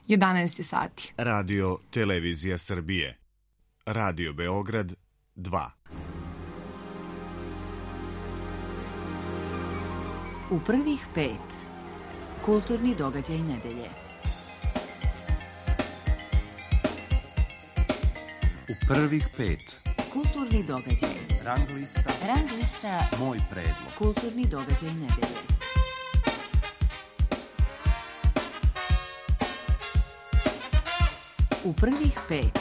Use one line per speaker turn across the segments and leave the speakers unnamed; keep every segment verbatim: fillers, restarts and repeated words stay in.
jedanaest sati.
Radio Televizija Srbije. Radio Beograd dva.
U prvih pet. Kulturni događaj nedelje.
U prvih pet.
Kulturni događaj.
Rang lista.
Rang lista.
Moj predlog.
Kulturni događaj nedelje. U prvih pet.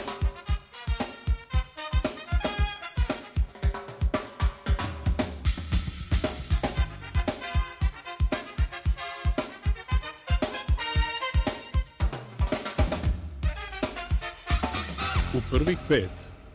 U prvih pet.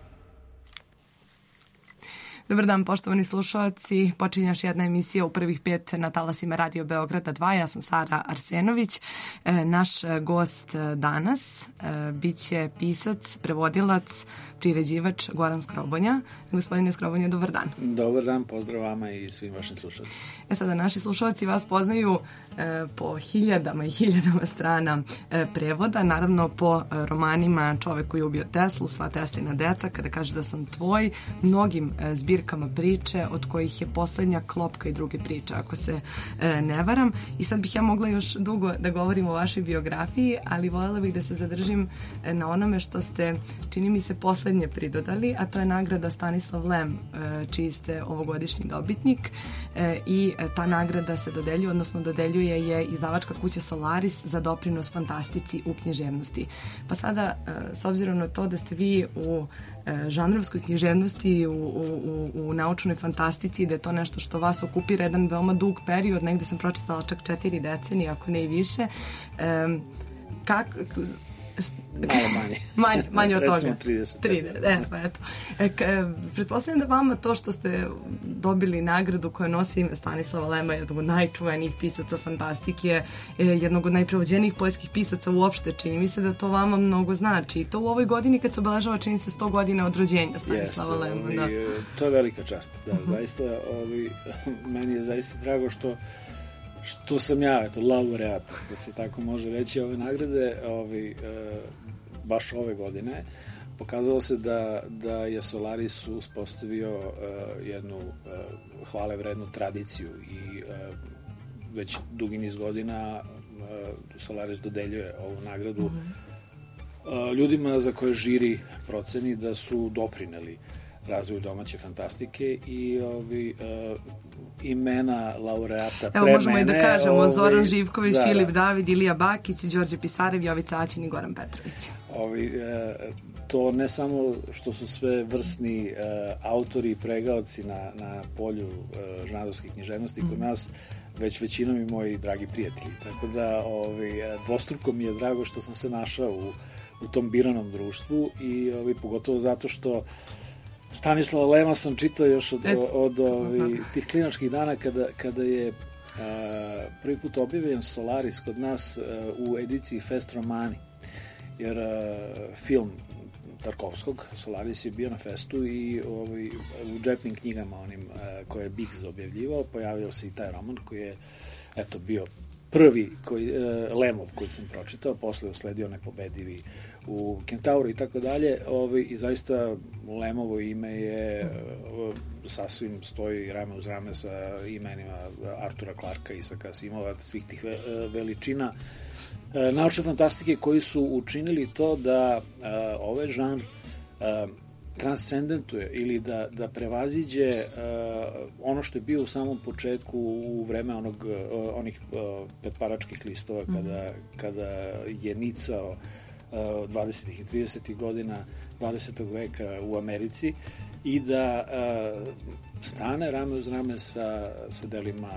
Dobar dan, poštovani slušalci. Počinje još jedna emisija u prvih pet na talasima Radio Beograda dva. Ja sam Sara Arsenović. E, naš gost danas e, biće pisac, prevodilac, priređivač Goran Skrobonja. Gospodine Skrobonja, dobar dan.
Dobar dan, pozdrav vama i svim vašim slušalcima.
E sada, naši slušalci vas poznaju e, po hiljadama i hiljadama strana e, prevoda, naravno po e, romanima Čovek koji je ubio Teslu, Sva Teslina deca, Kada kaže da sam tvoj, mnogim e, zbirkama priče, od kojih je poslednja Klopka i druge priče, ako se e, ne varam. I sad bih ja mogla još dugo da govorim o vašoj biografiji, ali voljela bih da se zadržim e, na onome što ste, čini mi se, poslednje pridodali, a to je nagrada Stanislav Lem, e, čiji ste ovogodišnji dobitnik e, i e, ta nagrada se dodeljuje, odnosno dodeljuje je izdavačka kuća Solaris za doprinos fantastici u književnosti. Pa sada, e, s obzirom na to da ste vi u žanrovskoj književnosti, u, u, u naučnoj fantastici, da je to nešto što vas okupira jedan veoma dug period, negde sam pročitala čak četiri decenije, ako ne i više. Um, kako...
Malo manje.
manje, manje od toga.
Recimo trideset.
trideset, e, pa eto. E, k, pretpostavljam da vama to što ste dobili nagradu koja nosi ime Stanislava Lema, jednog od najčuvenijih pisaca fantastike, jednog od najprevođenijih poljskih pisaca uopšte, čini mi se da to vama mnogo znači. I to u ovoj godini kad se obeležava, čini se sto godina od rođenja Stanislava Lema.
Jeste,
da.
To je velika čast. Da,
uh-huh.
zaista, ovi, meni je zaista drago što što sam ja, eto, laureat, da se tako može reći, ove nagrade, ovi, e, baš ove godine, pokazalo se da, da je Solaris uspostavio e, jednu e, hvale vrednu tradiciju i e, već dugi niz godina e, Solaris dodeljuje ovu nagradu mm-hmm. e, ljudima za koje žiri proceni da su doprineli razvoju domaće fantastike i ovi uh, imena laureata pre mene.
Evo možemo i da kažemo
ovi,
Zoran Živković,
da,
Filip
da.
David, Ilija Bakić, Đorđe Pisarev, Jovica Aćin i Goran Petrović.
Ovi, uh, to ne samo što su sve vrsni uh, autori i pregaoci na, na polju uh, žanrovske književnosti kod mm. nas, već većinom i moji dragi prijatelji. Tako da ovi, dvostruko mi je drago što sam se našao u, u tom biranom društvu i ovi, pogotovo zato što Stanislava Lema sam čitao još od, od, od ovi, tih klinačkih dana kada, kada je a, prvi put objavljen Solaris kod nas a, u ediciji Fest Romani. Jer a, film Tarkovskog, Solaris je bio na festu i ovaj, u džepnim knjigama onim a, koje je Biggs objavljivao, pojavio se i taj roman koji je eto, bio prvi koji, a, Lemov koji sam pročitao, posle usledio Nepobedivi u Kentauru i tako dalje, ovaj, i zaista Lemovo ime je sasvim stoji rame uz rame sa imenima Artura Clarka, Isaka Asimova, svih tih veličina e, naučne fantastike koji su učinili to da e, ovaj žanr e, transcendentuje ili da, da prevaziđe uh, ono što je bio u samom početku u vreme onog, uh, onih uh, petparačkih listova kada, mm. kada je nicao uh, dvadesetih i tridesetih godina dvadesetog veka u Americi i da uh, stane rame uz rame sa, sa delima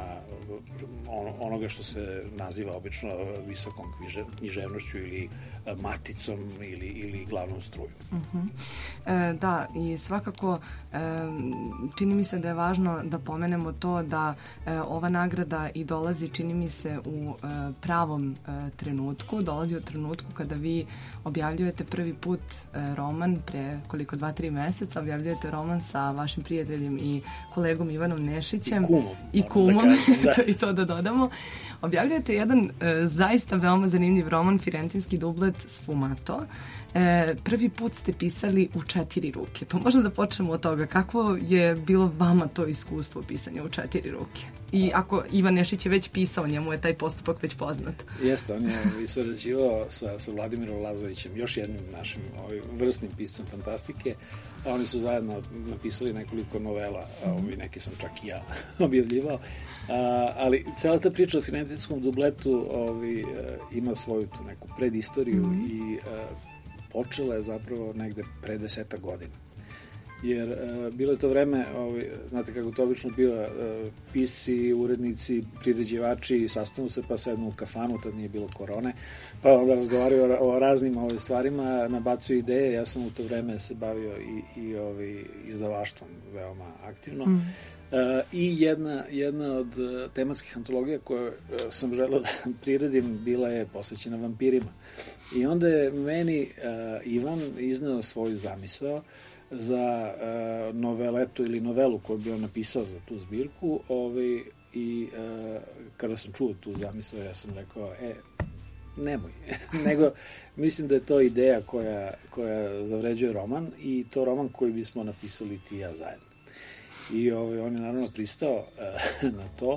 on, onoga što se naziva obično visokom književnošću ili maticom ili, ili glavnom strujom.
Uh-huh. E, da, i svakako e, čini mi se da je važno da pomenemo to da e, ova nagrada i dolazi, čini mi se, u e, pravom e, trenutku, dolazi u trenutku kada vi objavljujete prvi put e, roman roman pre koliko dva, tri meseca, objavljujete roman sa vašim prijateljem i kolegom Ivanom Nešićem.
I kumom.
I kumom,
da kažem, da.
i to da dodamo. Objavljujete jedan e, zaista veoma zanimljiv roman, Firentinski dublet Sfumato. E, prvi put ste pisali u četiri ruke, pa možda da počnemo od toga. Kako je bilo vama to iskustvo pisanja u četiri ruke? I ako Ivan Nešić je već pisao, njemu je taj postupak već poznat.
Jeste, on je i sarađivao sa, sa Vladimirom Lazovićem, još jednim našim ovaj, vrsnim piscem fantastike, a oni su zajedno napisali nekoliko novela, a ovaj, neke sam čak i ja objavljivao. A, ali cela ta priča o Firentinskom dubletu ovaj, ima svoju tu neku predistoriju mm. i a, počela je zapravo negde pre deseta godina. Jer uh, bilo je to vreme, ovaj, znate kako to obično bio, uh, pisci, urednici, priređivači, sastanu se pa sednu u kafanu, tad nije bilo korone, pa onda razgovaraju o, o raznim ovaj, stvarima, nabacuju ideje. Ja sam u to vreme se bavio i, i ovaj, izdavaštvom veoma aktivno. Mm. Uh, I jedna, jedna od uh, tematskih antologija koje uh, sam želeo da priredim bila je posvećena vampirima. I onda je meni uh, Ivan izneo svoju zamisao za uh, noveletu ili novelu koju bi on napisao za tu zbirku, ovaj, i uh, kada sam čuo tu zamisao, ja sam rekao, e, nemoj, nego mislim da je to ideja koja, koja zavređuje roman i to roman koji bismo napisali ti i ja zajedno. I ovaj, on je naravno pristao uh, na to, uh,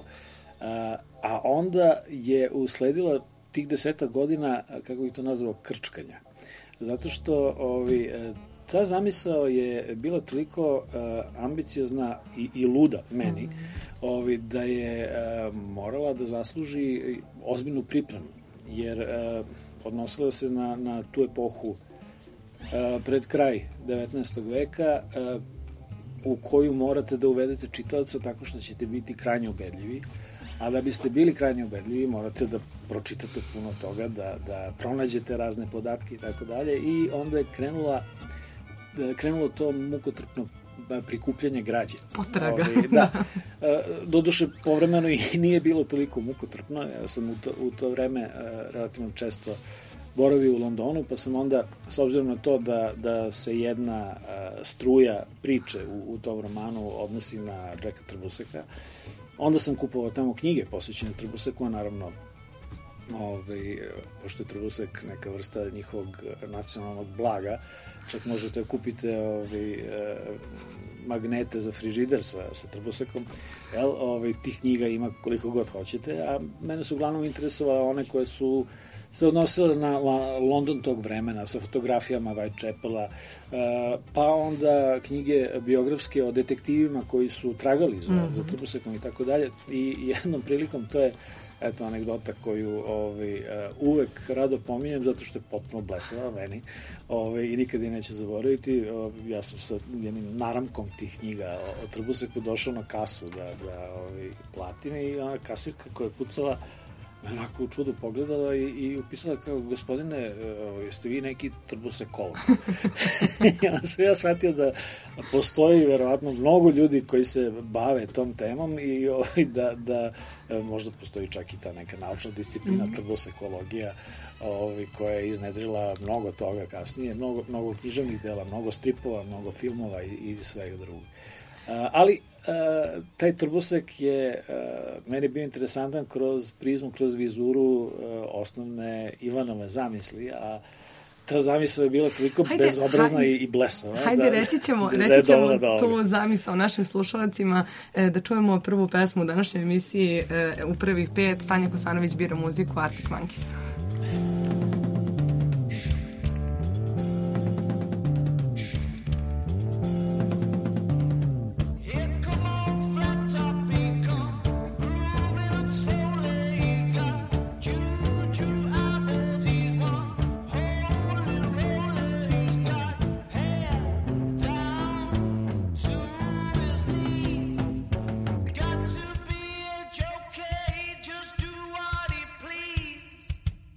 a onda je usledila tih deseta godina, kako bih to nazvao, krčkanja. Zato što ovaj, ta zamisao je bila toliko uh, ambiciozna i, i luda meni, ovaj, da je uh, morala da zasluži ozbiljnu pripremu, jer uh, odnosila se na, na tu epohu uh, pred kraj devetnaestog veka, uh, u koju morate da uvedete čitaoca tako što ćete biti krajnje ubedljivi, a da biste bili krajnje ubedljivi morate da pročitate puno toga, da, da pronađete razne podatke i tako dalje, i onda je krenula krenulo to mukotrpno prikupljanje građe.
Potraga.
Ove, da. Doduše, povremeno i nije bilo toliko mukotrpno. Ja sam u to, u to vreme uh, relativno često boravio u Londonu, pa sam onda, s obzirom na to da, da se jedna uh, struja priče u, u tom romanu odnosi na Jacka Trbuseka, onda sam kupovao tamo knjige posvećene Trbuseku, a naravno Ove, pošto je Trbusek neka vrsta njihovog nacionalnog blaga, čak možete kupite ove, magnete za frižider sa, sa Trbusekom, jel? Ove, tih knjiga ima koliko god hoćete, a mene su uglavnom interesovale one koje su se odnosile na London tog vremena, sa fotografijama Whitechapela, pa onda knjige biografske o detektivima koji su tragali za, mm-hmm. za Trbusekom i tako dalje. I jednom prilikom, to je eto anegdota koju ovaj, uh, uvek rado pominjem, zato što je potpuno blesava meni, ovaj, i nikad je neću zaboraviti. Ovaj, ja sam sa jednim naramkom tih knjiga o, o Trbuseku došao na kasu da, da ovaj, platim, i ona kasirka koja je pucala me onako u čudu pogledala i, i upisala kao, gospodine, uh, jeste vi neki Trbusekolog? I onda sam ja shvatio da postoji verovatno mnogo ljudi koji se bave tom temom i ovaj, da, da možda postoji čak i ta neka naučna disciplina, mm-hmm. Trbusekologija, ovaj, koja je iznedrila mnogo toga kasnije, mnogo, mnogo književnih dela, mnogo stripova, mnogo filmova i, i svega drugo. Uh, ali uh, taj Trbusek je uh, meni bio interesantan kroz prizmu, kroz vizuru uh, osnovne Ivanove zamisli, a ta zamisla je bila toliko hajde, bezobrazna hajde, i blesava.
Hajde, da, reći ćemo, da, reći ćemo da tu zamisao našim slušalacima, e, da čujemo prvu pesmu u današnjoj emisiji, e, u prvih pet. Stanja Kosanović bira muziku Arctic Monkeys.
Just do what he please.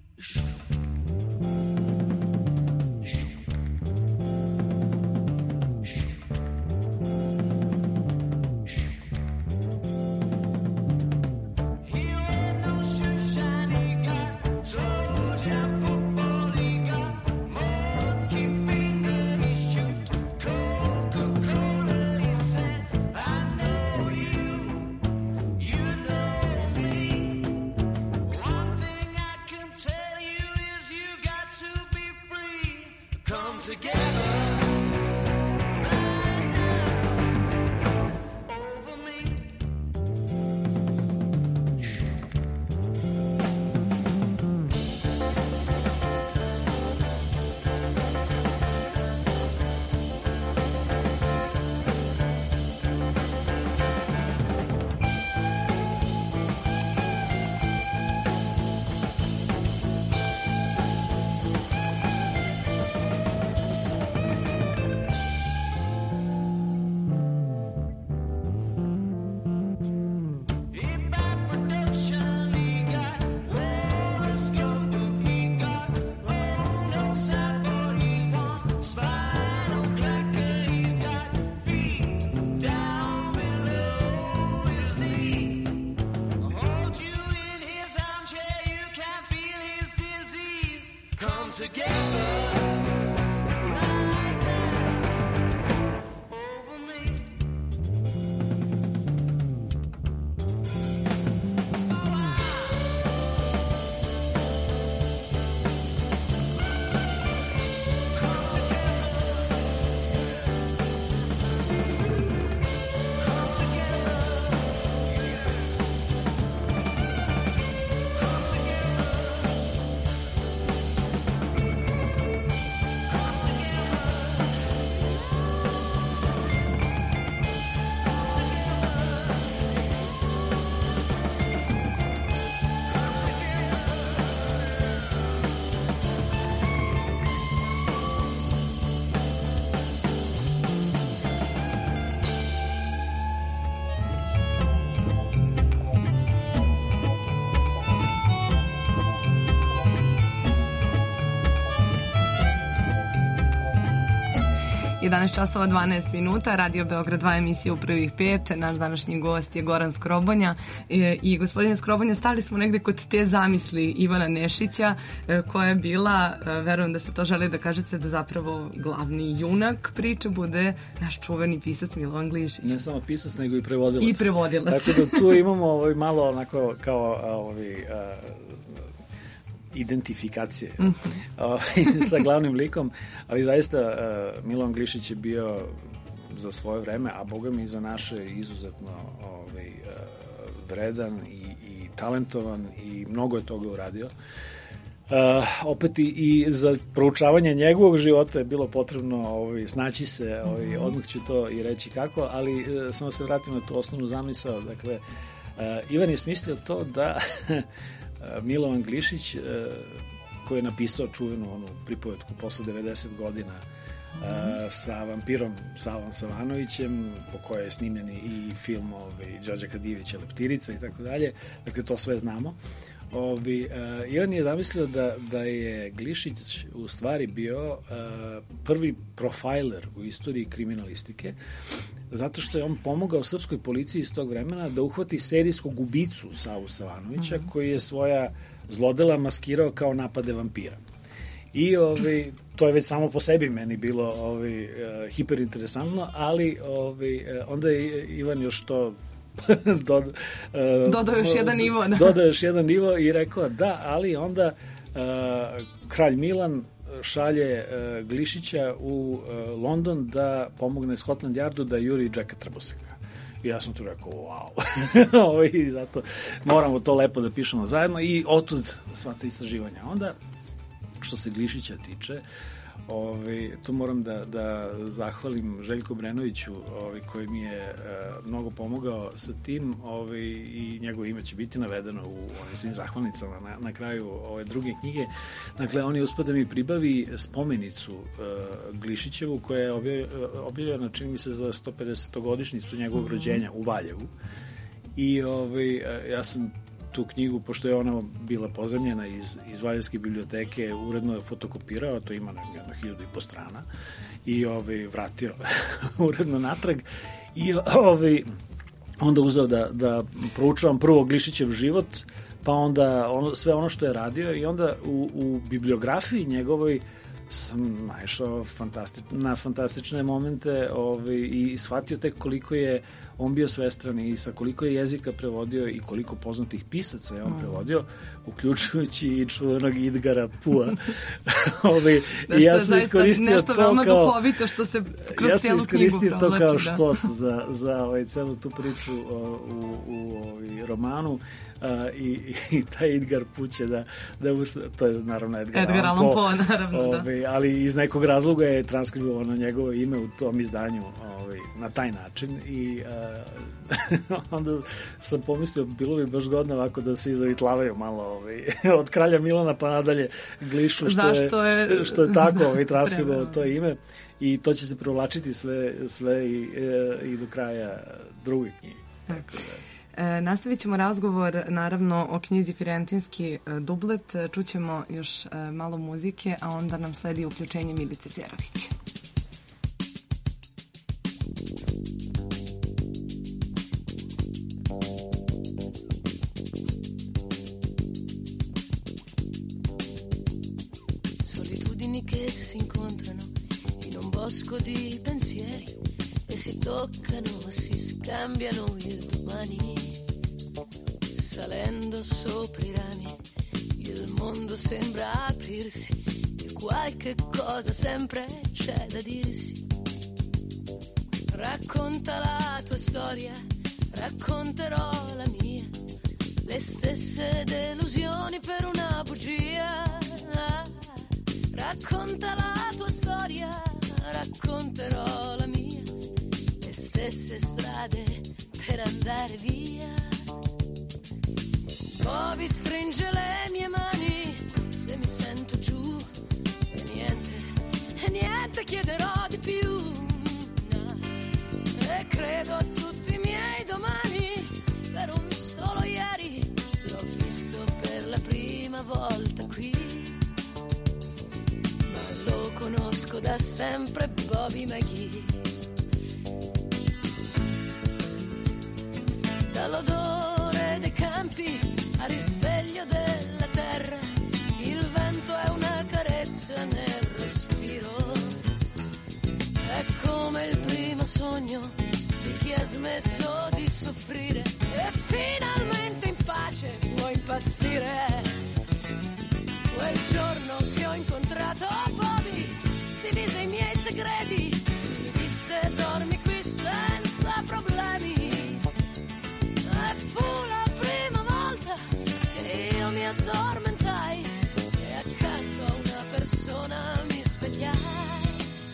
jedanaest časova dvanaest minuta, Radio Beograd dva, emisija u prvih pet. Naš današnji gost je Goran Skrobonja. E, I gospodine Skrobonja, stali smo negde kod te zamisli Ivana Nešića, e, koja je bila, e, verujem da se to želi da kažete, da zapravo glavni junak priče bude naš čuveni pisac Milovan Glišić.
Ne samo pisac, nego i prevodilac.
I prevodilac.
Tako da tu imamo ovaj, malo onako kao ovaj, uh, identifikacije mm -hmm. sa glavnim likom, ali zaista uh, Milovan Glišić je bio za svoje vreme, a boga mi za naše izuzetno ovaj, uh, vredan i, i talentovan i mnogo je toga uradio. Uh, opet i, i za proučavanje njegovog života je bilo potrebno ovaj, snaći se, ovaj, mm -hmm. odmah ću to i reći kako, ali uh, samo se vratim na tu osnovnu zamisao. Dakle, uh, Ivan je smislio to da Milovan Glišić, koji je napisao čuvenu onu pripovetku posle devedeset godina mm -hmm. sa vampirom Savom Savanovićem, po kojoj je snimljen i film ovaj, Đorđa Kadijevića Leptirica i tako dalje. Dakle, to sve znamo. Ovi, uh, Ivan je zamislio da, da je Glišić u stvari bio uh, prvi profiler u istoriji kriminalistike, zato što je on pomogao srpskoj policiji iz tog vremena da uhvati serijskog ubicu Savu Savanovića, mm -hmm. koji je svoja zlodela maskirao kao napade vampira. I ovaj, to je već samo po sebi meni bilo ovaj, uh, hiperinteresantno, ali ovaj, onda je Ivan još to Dod, uh,
dodao još jedan nivo. Da.
Dodao još jedan nivo i rekao da, ali onda uh, kralj Milan šalje uh, Glišića u uh, London da pomogne Scotland Yardu da juri Jacka Trbuseka. I ja sam tu rekao, wow. I zato moramo to lepo da pišemo zajedno i otud sva ta istraživanja. Onda, što se Glišića tiče, Ove, to moram da, da zahvalim Željku Brenoviću, ove, koji mi je e, mnogo pomogao sa tim, ove, i njegovo ime će biti navedeno u ovim svim zahvalnicama na, na kraju ove druge knjige. Dakle, on je uspio da mi pribavi spomenicu e, Glišićevu, koja je objavljena, čini mi se, za sto pedesetogodišnjicu njegovog mm-hmm. rođenja u Valjevu. I ove, ja sam tu knjigu, pošto je ona bila pozemljena iz, iz Valjevske biblioteke, uredno je fotokopirao, to ima na jedno hiljadu i po strana, i ovaj, vratio uredno natrag. I ovaj, onda uzeo da, da proučavam prvo Glišićev život, pa onda ono, sve ono što je radio, i onda u, u bibliografiji njegovoj sam naišao fantastič, na fantastične momente ovaj, i shvatio tek koliko je on bio svestran i sa koliko je jezika prevodio i koliko poznatih pisaca je on mm. prevodio, uključujući i čuvenog Edgara Pua. ovaj, I ja sam iskoristio
nešto
to
veoma
kao...
duhovito što se kroz
ja
cijelu knjigu
provlači. Ja sam iskoristio to kao štos
da.
za, za ovaj, celu tu priču o, u, u ovaj, romanu. Uh, i, i taj Edgar Pua će da, da us, to je naravno Edgar,
Edgar Allan Poe, Poe naravno,
ovaj,
da.
Ali iz nekog razloga je transkribovano njegovo ime u tom izdanju ovaj, na taj način i uh, onda sam pomislio bilo bi baš godno ovako da se zavitlavaju malo ovaj, od kralja Milana pa nadalje glišu što,
Zašto
je,
je,
što je tako ovaj, transkribovao to ime i to će se provlačiti sve, sve i, i do kraja druge knjige. Tako da.
E, nastavit ćemo razgovor naravno o knjizi Firentinski e, dublet, čućemo još e, malo muzike, a onda nam sledi uključenje Milice Cerović.
Solitudini che si incontrano in un bosco di pensieri e si toccano, si scambiano il domani. Salendo sopra i rami, il mondo sembra aprirsi e qualche cosa sempre c'è da dirsi. Racconta la tua storia, racconterò la mia, le stesse delusioni per una bugia. Racconta la tua storia, racconterò la mia, le stesse strade per andare via. Bobby stringe le mie mani se mi sento giù e niente, e niente chiederò di più. No. E credo a tutti i miei domani, per un solo ieri l'ho visto per la prima volta qui. Ma lo conosco da sempre, Bobby McGee. Dall'odore dei campi a risveglio della terra, il vento è una carezza nel respiro. È come il primo sogno di chi ha smesso di soffrire e finalmente in pace può impazzire. Quel giorno che ho incontrato Bobby, divise i miei segreti, mi disse dormi qui senza problemi. E fu la prima volta che io mi addormentai e accanto a una persona mi svegliai.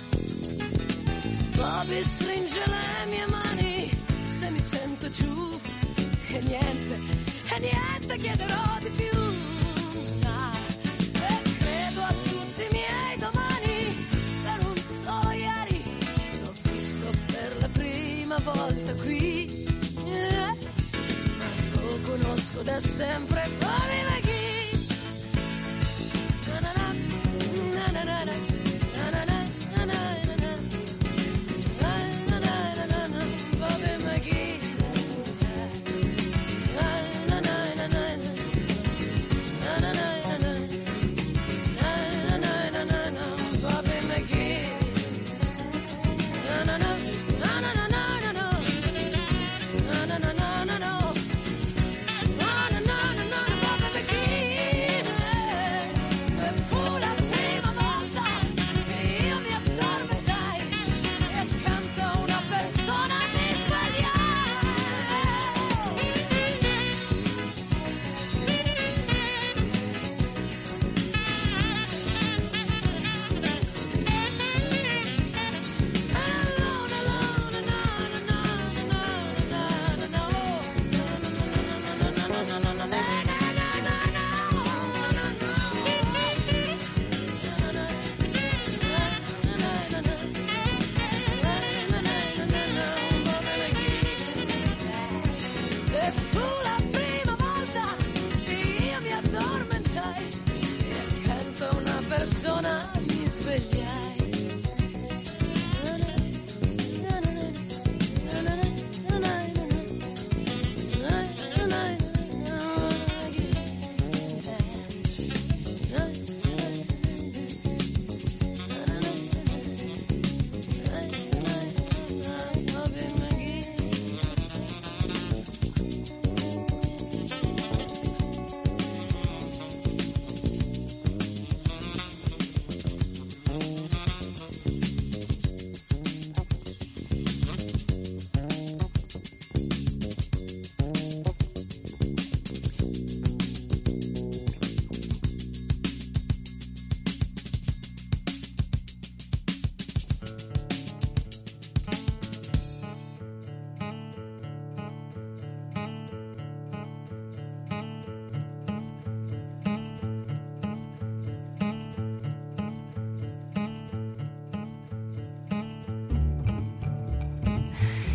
Bobby stringe le mie mani se mi sento giù e niente, e niente chiederò di più. No. E credo a tutti i miei domani, per un solo ieri l'ho visto per la prima volta qui. Yeah. Lo conosco da sempre, Bobby McGee. Na na na, na na na na, na na na, na na na, na na na na, Bobby McGee. Na na na na na, na na na na, na na na na na, Bobby McGee. Na na na, na na na na na, na na na na na na.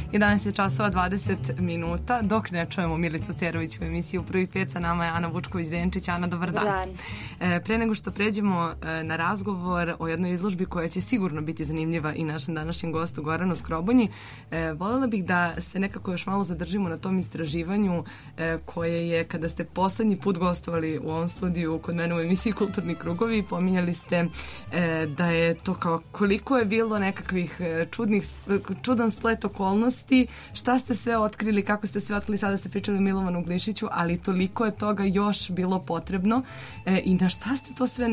jedanaest je časova dvadeset minuta. Dok ne čujemo Milicu Cerović u emisiji U prvih pet, sa nama je Ana Vučković-Denčić. Ana, dobar dan.
Dan.
E, pre nego što pređemo e, na razgovor o jednoj izložbi koja će sigurno biti zanimljiva i našem današnjem gostu Goranu Skrobonji, e, voljela bih da se nekako još malo zadržimo na tom istraživanju e, koje je, kada ste poslednji put gostovali u ovom studiju kod mene u emisiji Kulturni krugovi, pominjali ste e, da je to kao koliko je bilo nekakvih e, čudnih, čudan splet okolnosti, šta ste sve otkrili, kako ste sve otkrili, sada ste pričali o Milovanu Glišiću, ali toliko je toga još bilo potrebno e, i na šta ste to sve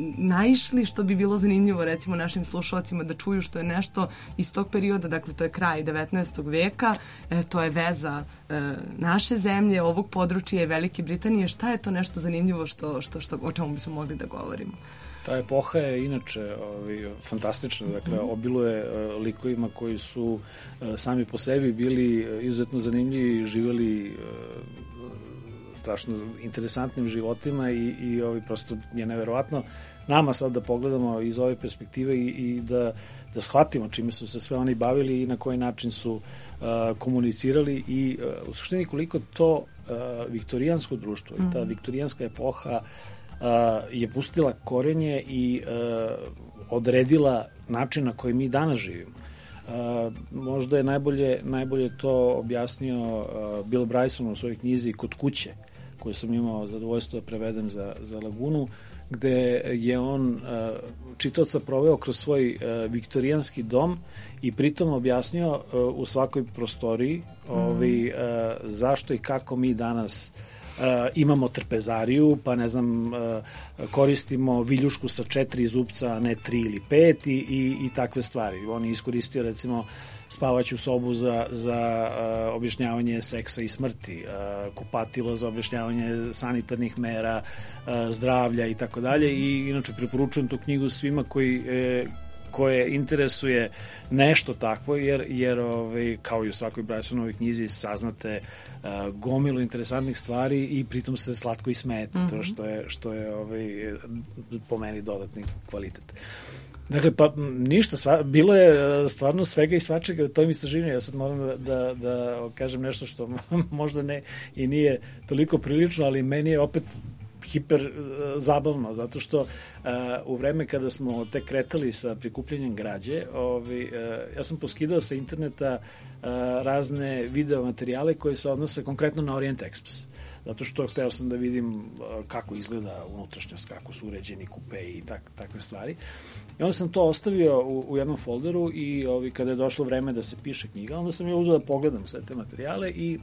naišli što bi bilo zanimljivo recimo našim slušalcima da čuju, što je nešto iz tog perioda, dakle to je kraj devetnaestog veka, e, to je veza e, naše zemlje, ovog područja i Velike Britanije. Šta je to nešto zanimljivo što, što, što, o čemu bismo mogli da govorimo?
Ta epoha je inače ovaj, fantastična, dakle obiluje uh, likovima koji su uh, sami po sebi bili uh, izuzetno zanimljivi i živjeli uh, strašno interesantnim životima i, i ovaj, prosto je neverovatno nama sad da pogledamo iz ove perspektive i, i da, da shvatimo čime su se sve oni bavili i na koji način su uh, komunicirali i uh, u suštini koliko to uh, viktorijansko društvo mm-hmm. i ta viktorijanska epoha Uh, je pustila korenje i uh, odredila način na koji mi danas živimo. Uh, možda je najbolje, najbolje to objasnio uh, Bill Bryson u svojoj knjizi Kod kuće, koju sam imao zadovoljstvo da prevedem za, za Lagunu, gde je on uh, čitaoca proveo kroz svoj uh, viktorijanski dom i pritom objasnio uh, u svakoj prostoriji mm. ovi, uh, zašto i kako mi danas Uh, imamo trpezariju, pa ne znam, uh, koristimo viljušku sa četiri zupca, a ne tri ili pet i, i, i takve stvari. On je iskoristio recimo spavaću sobu za, za uh, objašnjavanje seksa i smrti, uh, kupatilo za objašnjavanje sanitarnih mera, uh, zdravlja i tako dalje. I inače preporučujem tu knjigu svima koji e, koje interesuje nešto takvo, jer, jer ovaj, kao i u svakoj Brysonovoj knjizi saznate uh, gomilu interesantnih stvari i pritom se slatko i smete, mm-hmm. to što je, što je ovaj, po meni dodatni kvalitet. Dakle, pa ništa, sva, bilo je stvarno svega i svačega u tom istraživanju. Ja sad moram da, da, da kažem nešto što možda ne i nije toliko prilično, ali meni je opet hiper uh, zabavno, zato što uh, u vreme kada smo tek kretali sa prikupljanjem građe, ovi, uh, ja sam poskidao sa interneta uh, razne video materijale koje se odnose konkretno na Orient Express. Zato što hteo sam da vidim uh, kako izgleda unutrašnjost, kako su uređeni kupe i tak, takve stvari. I onda sam to ostavio u, u jednom folderu i ovi, kada je došlo vreme da se piše knjiga, onda sam je uzeo da pogledam sve te materijale i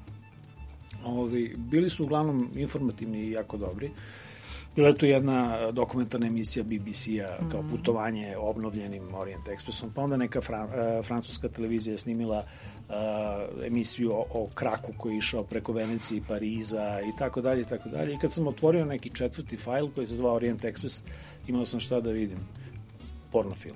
ovi, bili su uglavnom informativni i jako dobri. Bila je tu jedna dokumentarna emisija B B C-a kao putovanje obnovljenim Orient Expressom, pa onda neka fran, uh, francuska televizija je snimila uh, emisiju o, o kraku koji je išao preko Venecije i Pariza i tako dalje i tako dalje. I kad sam otvorio neki četvrti fajl koji se zvao Orient Express, imao sam šta da vidim. Porno film.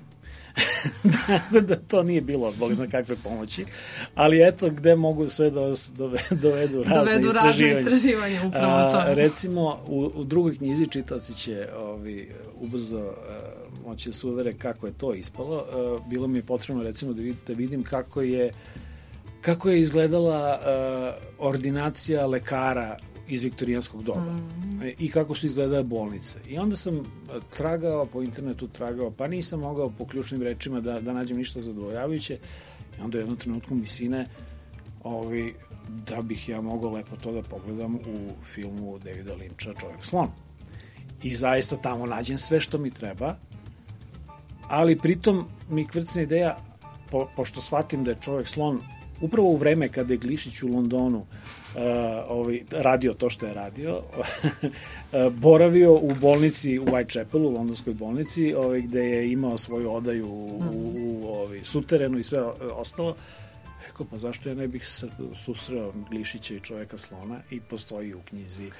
da, da to nije bilo, Bog zna kakve pomoći, ali eto gde mogu sve da vas dove, dovedu razne
dovedu
istraživanja.
Razne istraživanja upravo to.
A, recimo, u, u drugoj knjizi čitaoci će ovi, ubrzo uh, moći da se uvere kako je to ispalo. Uh, bilo mi je potrebno recimo da, vid, da vidim kako je kako je izgledala uh, ordinacija lekara iz viktorijanskog doba mm. i kako su izgledale bolnice. I onda sam tragao po internetu, tragao, pa nisam mogao po ključnim rečima da, da nađem ništa zadovoljavajuće. I onda u jednom trenutku mi sine ovi, da bih ja mogao lepo to da pogledam u filmu Davida Lyncha Čovjek slon. I zaista tamo nađem sve što mi treba, ali pritom mi kvrcne ideja, po, pošto shvatim da je Čovjek slon upravo u vreme kada je Glišić u Londonu Uh, ovaj, radio to što je radio, boravio u bolnici u Whitechapelu, u londonskoj bolnici, ovaj, gde je imao svoju odaju u, u, u ovaj, suterenu i sve ostalo. Rekao, pa zašto ja ne bih susreo Glišića i Čovjeka slona, i postoji u knjizi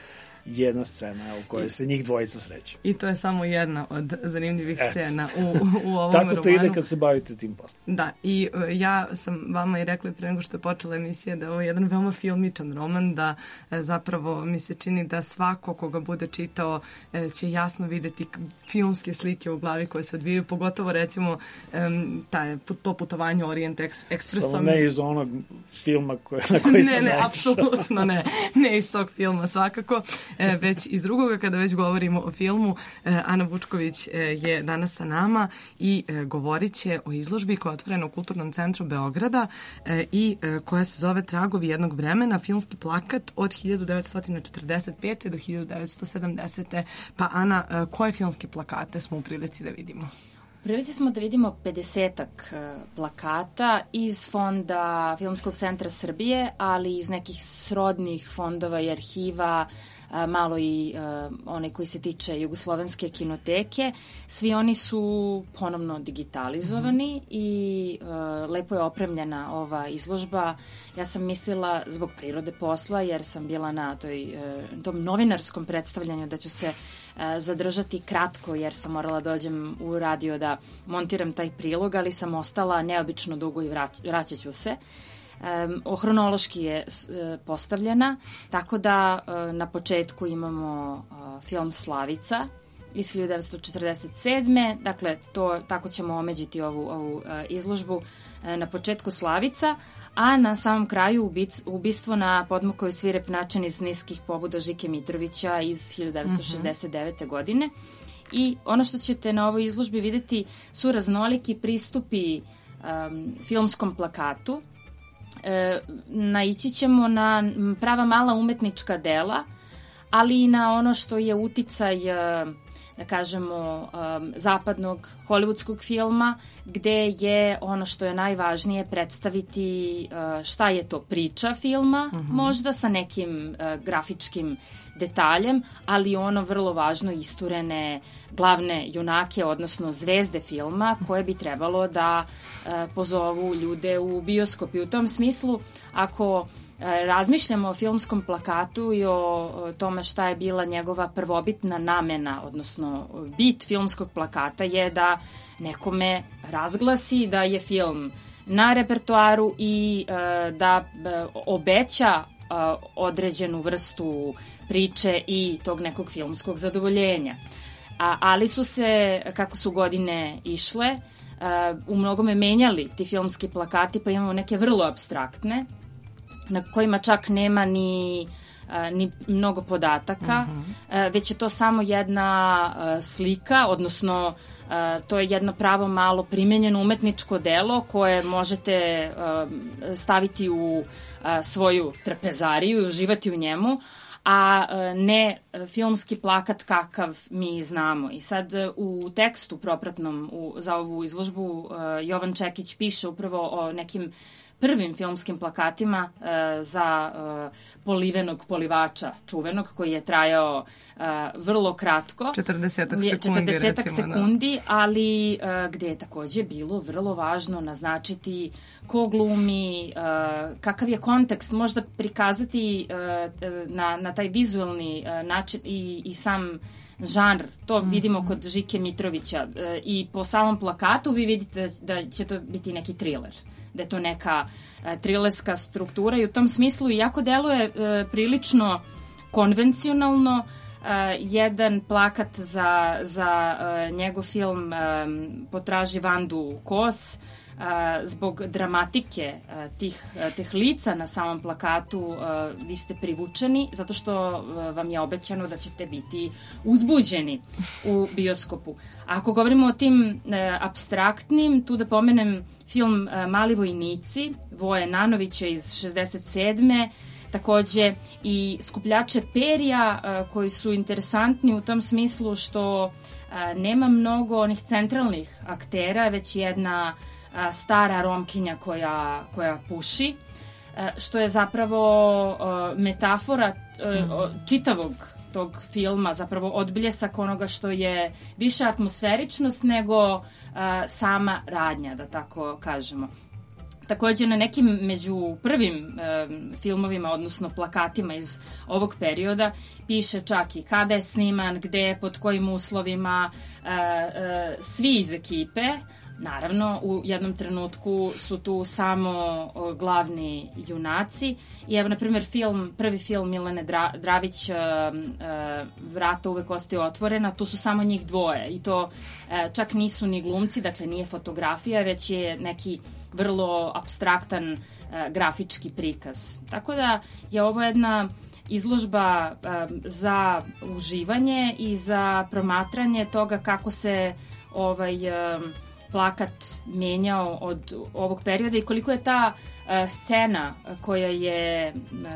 jedna scena u kojoj se njih dvojica sreću.
I to je samo jedna od zanimljivih
Eto.
scena u, u ovom
Tako
romanu.
Tako to ide kad se bavite tim poslom.
Da, i uh, ja sam vama i rekla pre nego što je počela emisija da je ovo jedan veoma filmičan roman, da e, zapravo mi se čini da svako koga bude čitao e, će jasno videti filmske slike u glavi koje se odvijaju, pogotovo recimo um, taj, to putovanje Orient Expressom.
Samo ne iz onog filma koje, na koji sam
Ne, ne,
rekao.
apsolutno ne. Ne iz tog filma svakako, e, već iz drugoga. Kada već govorimo o filmu, e, Ana Vučković e, je danas sa nama i e, govorit će o izložbi koja je otvorena u Kulturnom centru Beograda e, i e, koja se zove Tragovi jednog vremena, filmski plakat od hiljadu devetsto četrdeset pete do hiljadu devetsto sedamdesete. Pa Ana, e, koje filmske plakate smo u prilici da vidimo?
U prilici smo da vidimo pedesetak plakata iz fonda Filmskog centra Srbije, ali iz nekih srodnih fondova i arhiva, malo i uh, onaj koji se tiče Jugoslovenske kinoteke. Svi oni su ponovno digitalizovani mm-hmm. i uh, lepo je opremljena ova izložba. Ja sam mislila zbog prirode posla, jer sam bila na toj, uh, tom novinarskom predstavljanju da ću se uh, zadržati kratko, jer sam morala dođem u radio da montiram taj prilog, ali sam ostala neobično dugo i vrać, vraćat ću se. Um, hronološki je uh, postavljena, tako da uh, na početku imamo uh, film Slavica iz hiljadu devetsto četrdeset sedme. Dakle, to, tako ćemo omeđiti ovu, ovu uh, izložbu. Uh, na početku Slavica, a na samom kraju ubic, ubistvo na podmukao svirep način iz niskih pobuda Žike Mitrovića iz hiljadu devetsto šezdeset devete. Mm-hmm. godine. I ono što ćete na ovoj izložbi videti su raznoliki pristupi um, filmskom plakatu. E, naići ćemo na prava mala umetnička dela, ali i na ono što je uticaj, da kažemo, zapadnog hollywoodskog filma, gde je ono što je najvažnije predstaviti šta je to priča filma, mm-hmm. možda sa nekim grafičkim detaljem, ali ono vrlo važno isturene glavne junake, odnosno zvezde filma, koje bi trebalo da e, pozovu ljude u bioskop. I u tom smislu, ako e, razmišljamo o filmskom plakatu i o, o tome šta je bila njegova prvobitna namena, odnosno bit filmskog plakata je da nekome razglasi da je film na repertoaru i e, da e, obeća određenu vrstu priče i tog nekog filmskog zadovoljenja. A, ali su se, kako su godine išle, u mnogome menjali ti filmski plakati, pa imamo neke vrlo apstraktne, na kojima čak nema ni, ni mnogo podataka, mm-hmm. već je to samo jedna slika, odnosno to je jedno pravo malo primenjeno umetničko delo koje možete staviti u svoju trpezariju i uživati u njemu, a ne filmski plakat kakav mi znamo. I sad u tekstu propratnom u, za ovu izložbu Jovan Čekić piše upravo o nekim prvim filmskim plakatima uh, za uh, polivenog polivača čuvenog, koji je trajao uh, vrlo kratko.
četrdesetak sekundi,
četrdesetak
recimo,
sekundi,
da.
ali uh, gde je takođe bilo vrlo važno naznačiti ko glumi, uh, kakav je kontekst, možda prikazati uh, na, na taj vizualni uh, način i, i sam žanr. To mm-hmm. vidimo kod Žike Mitrovića uh, i po samom plakatu vi vidite da, da će to biti neki thriller, da je to neka uh, trilerska struktura i u tom smislu iako deluje uh, prilično konvencionalno, uh, jedan plakat za, za uh, njegov film um, Potraži Vandu Kos, Uh, zbog dramatike uh, tih, uh, tih lica na samom plakatu uh, vi ste privučeni zato što uh, vam je obećano da ćete biti uzbuđeni u bioskopu. Ako govorimo o tim uh, apstraktnim, tu da pomenem film uh, Mali vojnici Voje Nanovića iz šezdeset sedme, takođe i Skupljače perja uh, koji su interesantni u tom smislu što uh, nema mnogo onih centralnih aktera, već jedna stara Romkinja koja, koja puši, što je zapravo metafora čitavog tog filma, zapravo odbljesak onoga što je više atmosferičnost nego sama radnja, da tako kažemo. Takođe, na nekim među prvim e, filmovima, odnosno plakatima iz ovog perioda, piše čak i kada je sniman, gde, pod kojim uslovima, e, e, svi iz ekipe. Naravno, u jednom trenutku su tu samo o, glavni junaci. I evo, na primjer, film, prvi film Milene Dra, Dravić, e, e, Vrata uvek ostaju otvorena, tu su samo njih dvoje. I to e, čak nisu ni glumci, dakle nije fotografija, već je neki vrlo apstraktan e, grafički prikaz. Tako da je ovo jedna izložba e, za uživanje i za promatranje toga kako se ovaj e, plakat menjao od ovog perioda i koliko je ta e, scena koja je e,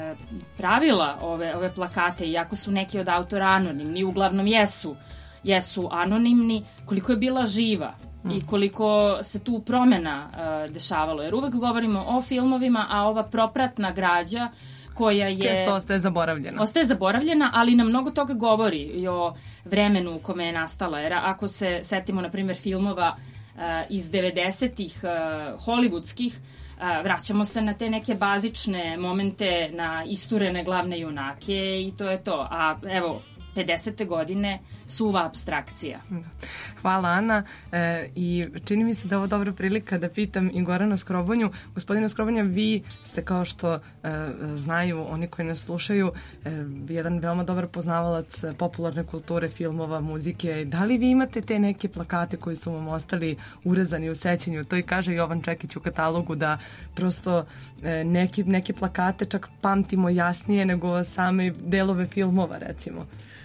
pravila ove, ove plakate, iako su neki od autora anonimni, uglavnom jesu, jesu anonimni, koliko je bila živa i koliko se tu promena uh, dešavalo. Jer uvek govorimo o filmovima, a ova propratna građa koja je...
Često ostaje zaboravljena.
Ostaje zaboravljena, ali nam mnogo toga govori i o vremenu u kome je nastala. Jer ako se setimo, na primjer, filmova uh, iz devedesetih uh, hollywoodskih, uh, vraćamo se na te neke bazične momente, na isturene glavne junake i to je to. A evo, pedesete godine suva apstrakcija.
Hvala, Ana. E, I čini mi se da je ovo dobra prilika da pitam i Gorana Skrobonju. Gospodine Skrobonja, vi ste, kao što e, znaju oni koji nas slušaju, e, jedan veoma dobar poznavalac popularne kulture, filmova, muzike. Da li vi imate te neke plakate koji su vam ostali urezani u sećanju? To i kaže Jovan Čekić u katalogu, da prosto e, neki, neke plakate čak pamtimo jasnije nego same delove filmova, recimo.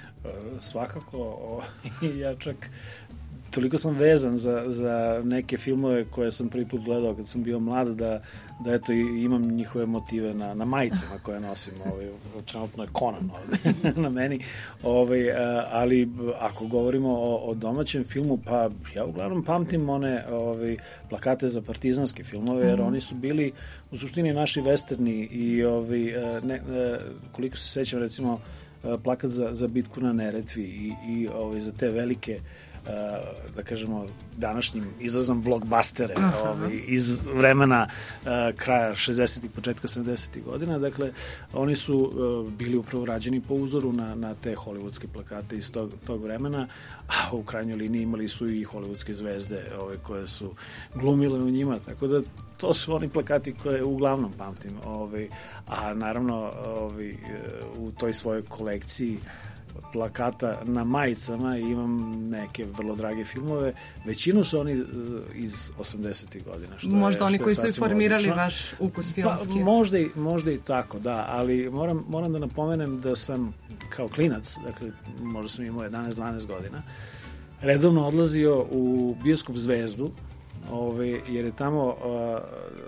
Svakako, ja čak toliko sam vezan za, za neke filmove koje sam prvi put gledao kad sam bio mlad, da, da eto imam njihove motive na, na majicama koje nosim. Ovaj, trenutno je Conan ovde na meni. Ovaj, ali ako govorimo o, o domaćem filmu, pa ja uglavnom pamtim one ovaj, plakate za partizanske filmove, jer oni su bili u suštini naši westerni i ovaj, ne, koliko se sećam, recimo, plakat za, za bitku na Neretvi i, i ovaj, za te velike, uh, da kažemo, današnjim izrazom blockbustere ovaj, iz vremena uh, kraja šezdesetih, početka sedamdesetih godina. Dakle, oni su uh, bili upravo rađeni po uzoru na, na te hollywoodske plakate iz tog, tog vremena, a u krajnjoj liniji imali su i hollywoodske zvezde ovaj, koje su glumile u njima, tako da to su oni plakati koje uglavnom pamtim. Ovaj, a naravno ovaj, u toj svojoj kolekciji plakata na majicama imam neke vrlo drage filmove. Većinu su oni iz osamdesetih godina. Što
možda
je,
oni
što
koji su i formirali
odlično.
Vaš ukus filmski.
Pa, možda, i, možda i tako, da, ali moram, moram da napomenem da sam kao klinac, dakle možda sam imao jedanaest dvanaest godina, redovno odlazio u bioskop Zvezdu, ove, jer je tamo uh,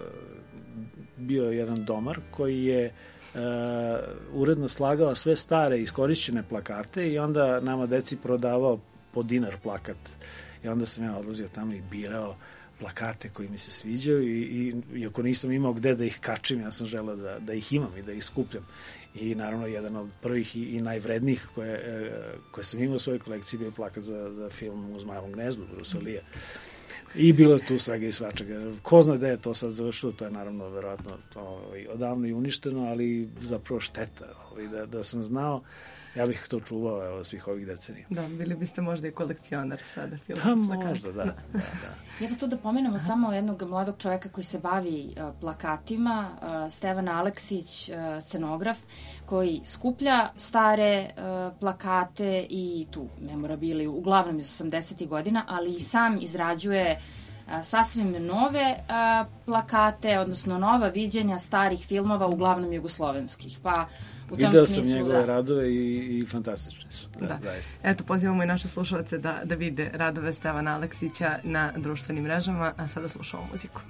bio jedan domar koji je uh, uredno slagao sve stare iskorišćene plakate i onda nama deci prodavao po dinar plakat. I onda sam ja odlazio tamo i birao plakate koji mi se sviđaju i, i, i ako nisam imao gde da ih kačim, ja sam želeo da, da ih imam i da ih skupljam. I naravno jedan od prvih i, i najvrednijih koje, koje sam imao u svojoj kolekciji bio plakat za, za film U zmajevom gnezdu, Brusa Lee. I bilo je tu svega i svačega. Ko zna da je to sad završilo, to je naravno verovatno ovaj, odavno i uništeno, ali zapravo šteta. Ovaj, da, da sam znao, ja bih to čuvao evo, svih ovih decenija.
Da, bili biste možda i kolekcionar sada.
Pa možda, da. da, da.
Evo tu da pomenemo samo jednog mladog čoveka koji se bavi uh, plakatima, uh, Stevan Aleksić, uh, scenograf, koji skuplja stare uh, plakate i tu memorabili, uglavnom iz osamdesetih godina, ali i sam izrađuje uh, sasvim nove uh, plakate, odnosno nova viđenja starih filmova, uglavnom jugoslovenskih. Pa u tom
Video
smislu,
sam njegove
da.
radove i, i fantastični su. Da,
Da.
zaista.
Eto, pozivamo i naše slušalce da, da vide radove Stevana Aleksića na društvenim mrežama, a sada slušamo muziku.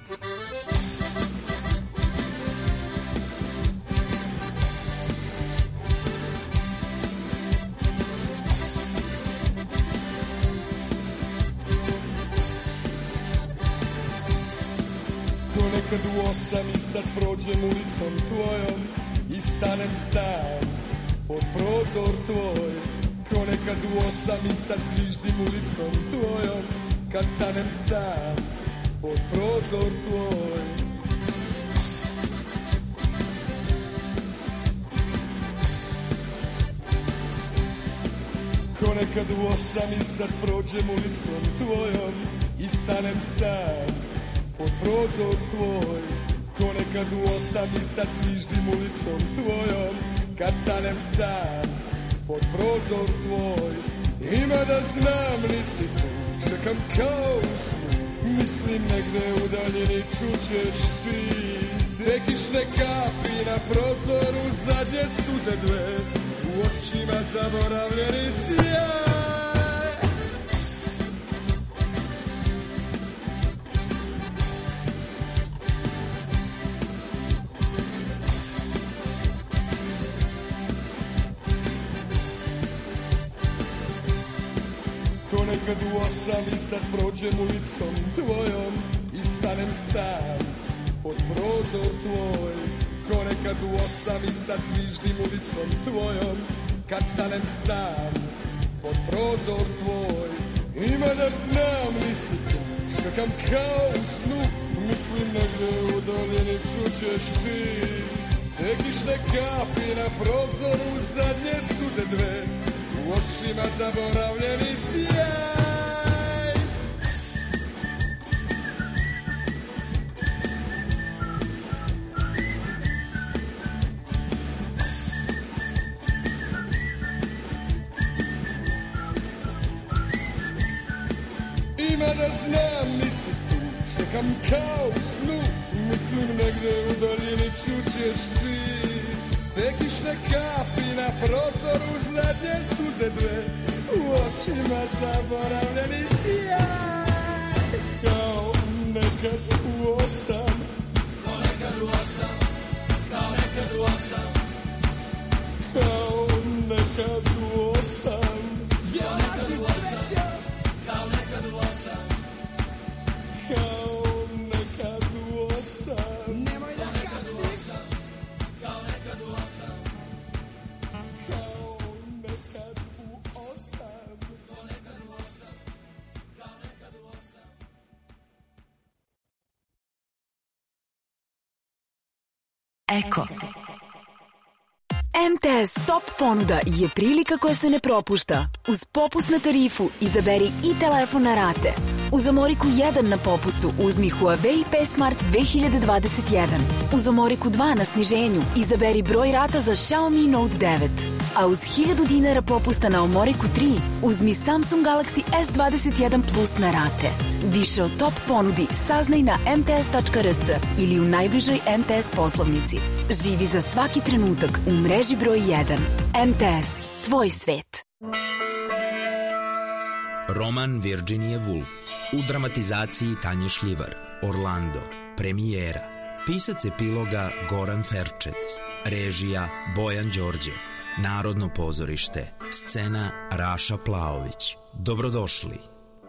Ponekad u osam i sad prođem ulicom tvojom i stanem sam pod prozor tvoj. Ko nekad u osam i sad zviždim ulicom tvojom kad stanem sam pod prozor tvoj. ko nekad u osam i sad prođem ulicom tvojom i stanem sam pod prozor tvoj. Ko nekad u osam i sad zviždim ulicom tvojom kad stanem sam pod prozor tvoj. Ima da znam nisi tu, čekam kao u snu, mislim negde u daljini čućeš ti. Te kišne kapi na prozoru, zadnje suze dve, u očima zaboravljeni sjaj. Ko nekad u osam i sad prođem ulicom tvojom i stanem sam pod prozor tvoj. Ko nekad u osam i sad zviždim ulicom tvojom kad stanem sam pod prozor tvoj. Ima da znam nisi tu, čekam kao u snu, mislim negde u daljini čućeš ti. Te kišne kapi na prozoru, zadnje suze dve, u očima zaboravljeni sjaj. Ima da znam nisi tu, čekam kao u snu, mislim negde u daljini čućeš ti. Te kišne kapi na prozoru, zadnje suze dve, u očima zaboravljeni sjaj. Kao nekad u osam, kao nekad u osam, kao nekad u osam, kao nekad u osam, kao nekad u osam, kao nekad u osam, kao nekad u osam, nemoj da kasniš, kao nekad u osam, kao nekad u osam, kao nekad u osam, kao nekad u osam.
Eko. em te es Top ponuda je prilika koja se ne propušta. Uz popust na tarifu izaberi i telefon na rate. Uz Omoriku jedan na popustu uzmi Huawei P Smart dve hiljade dvadeset jedan. Uz Omoriku dva na sniženju izaberi broj rata za Xiaomi Note devet. A uz hiljadu dinara popusta na Omoriku tri uzmi Samsung Galaxy S dvadeset jedan Plus na rate. Više o Top ponudi saznaj na em te es tačka er es ili u najbližoj em te es poslovnici. Živi za svaki trenutak u mreži broj jedan. em te es, tvoj svet.
Roman Virginia Woolf u dramatizaciji Tanje Šljivar. Orlando. Premijera. Pisac epiloga Goran Ferčec. Režija Bojan Đorđev. Narodno pozorište. Scena Raša Plaović. Dobrodošli.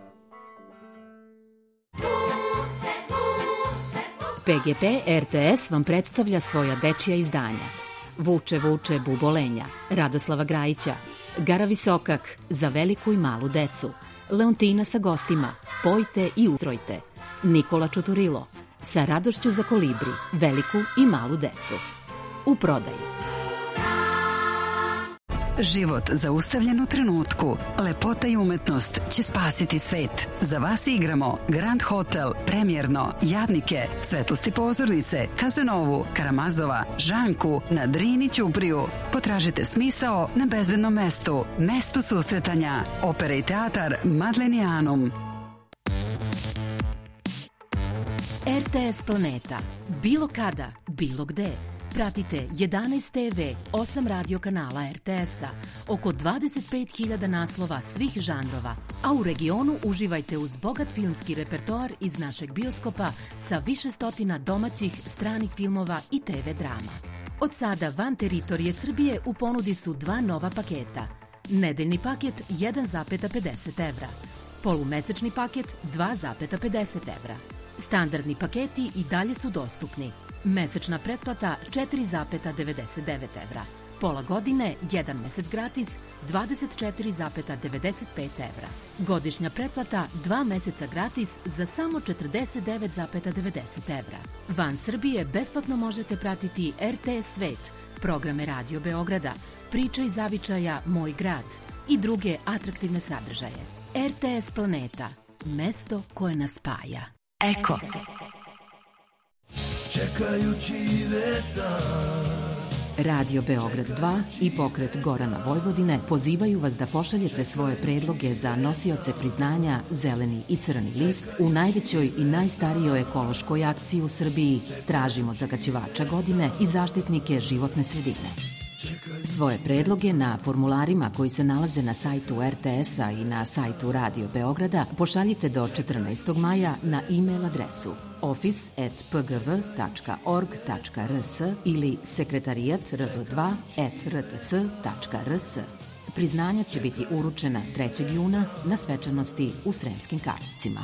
pe ge pe er te es vam predstavlja svoja dečija izdanja. Vuče, vuče, bubolenja, Radoslava Grajića, Gara Visokak, Za veliku i malu decu, Leontina sa gostima, Pojte i ustrojte, Nikola Čuturilo, Sa radošću za kolibri, veliku i malu decu. U prodaji.
Život zaustavljen u trenutku. Lepota i umetnost će spasiti svet. Za vas igramo Grand Hotel, Premijerno, Jadnike, Svetlosti pozornice, Kazanovu, Karamazova, Žanku, na Drini Ćupriju. Potražite smisao na bezbednom mestu. Mesto susretanja. Opera i teatar Madlenijanum.
er te es Planeta. Bilo kada, bilo gde. Pratite jedanaest te ve, osam radio kanala er te es-a, oko dvadeset pet hiljada naslova svih žanrova, a u regionu uživajte uz bogat filmski repertoar iz našeg bioskopa sa više stotina domaćih, stranih filmova i te ve drama. Od sada van teritorije Srbije u ponudi su dva nova paketa. Nedeljni paket jedan zarez pedeset evra, polumesečni paket dva zarez pedeset evra. Standardni paketi i dalje su dostupni. Mesečna pretplata četiri zarez devedeset devet evra. Pola godine, jedan mesec gratis, dvadeset četiri zarez devedeset pet evra. Godišnja pretplata, dva meseca gratis za samo četrdeset devet zarez devedeset evra. Van Srbije besplatno možete pratiti er te es Svet, programe Radio Beograda, Priče iz zavičaja Moj grad i druge atraktivne sadržaje. R T S Planeta, mesto koje nas spaja. Eko.
Čekajući vetar.
Radio Beograd dva i pokret Gorana Vojvodine pozivaju vas da pošaljete svoje predloge za nosioce priznanja Zeleni i Crni list u najvećoj i najstarijoj ekološkoj akciji u Srbiji. Tražimo zagađivača godine i zaštitnike životne sredine. Svoje predloge na formularima koji se nalaze na sajtu R T S-a i na sajtu Radio Beograda pošaljite do četrnaestog maja na e-mail adresu office at p g v tačka org tačka r s ili sekretarijat r v dva at r t s tačka r s. Priznanja će biti uručena trećeg juna na svečanosti u Sremskim Karlovcima.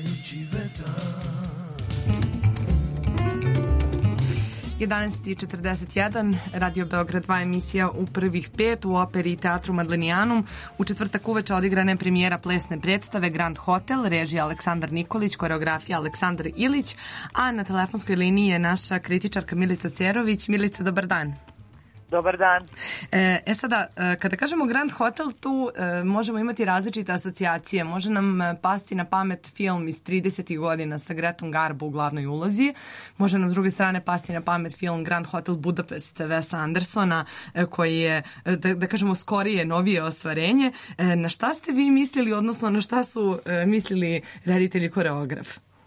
jedanaest i četrdeset jedan, Radio Beograd dva emisija u prvih pet u operi i teatru Madlenijanum. U četvrtak uveče odigrana je premijera plesne predstave Grand Hotel, režija Aleksandar Nikolić, koreografija Aleksandar Ilić, a na telefonskoj liniji je naša kritičarka Milica Cerović. Milica, dobar dan.
Dobar dan.
E, e sada, kada kažemo Grand Hotel, tu e, možemo imati različite asocijacije. Može nam pasti na pamet film iz tridesetih godina sa Gretom Garbo u glavnoj ulozi. Može nam s druge strane pasti na pamet film Grand Hotel Budapest Wesa Andersona, e, koji je, da, da kažemo, skorije, novije ostvarenje. E, na šta ste vi mislili, odnosno na šta su e, mislili reditelj i koreograf?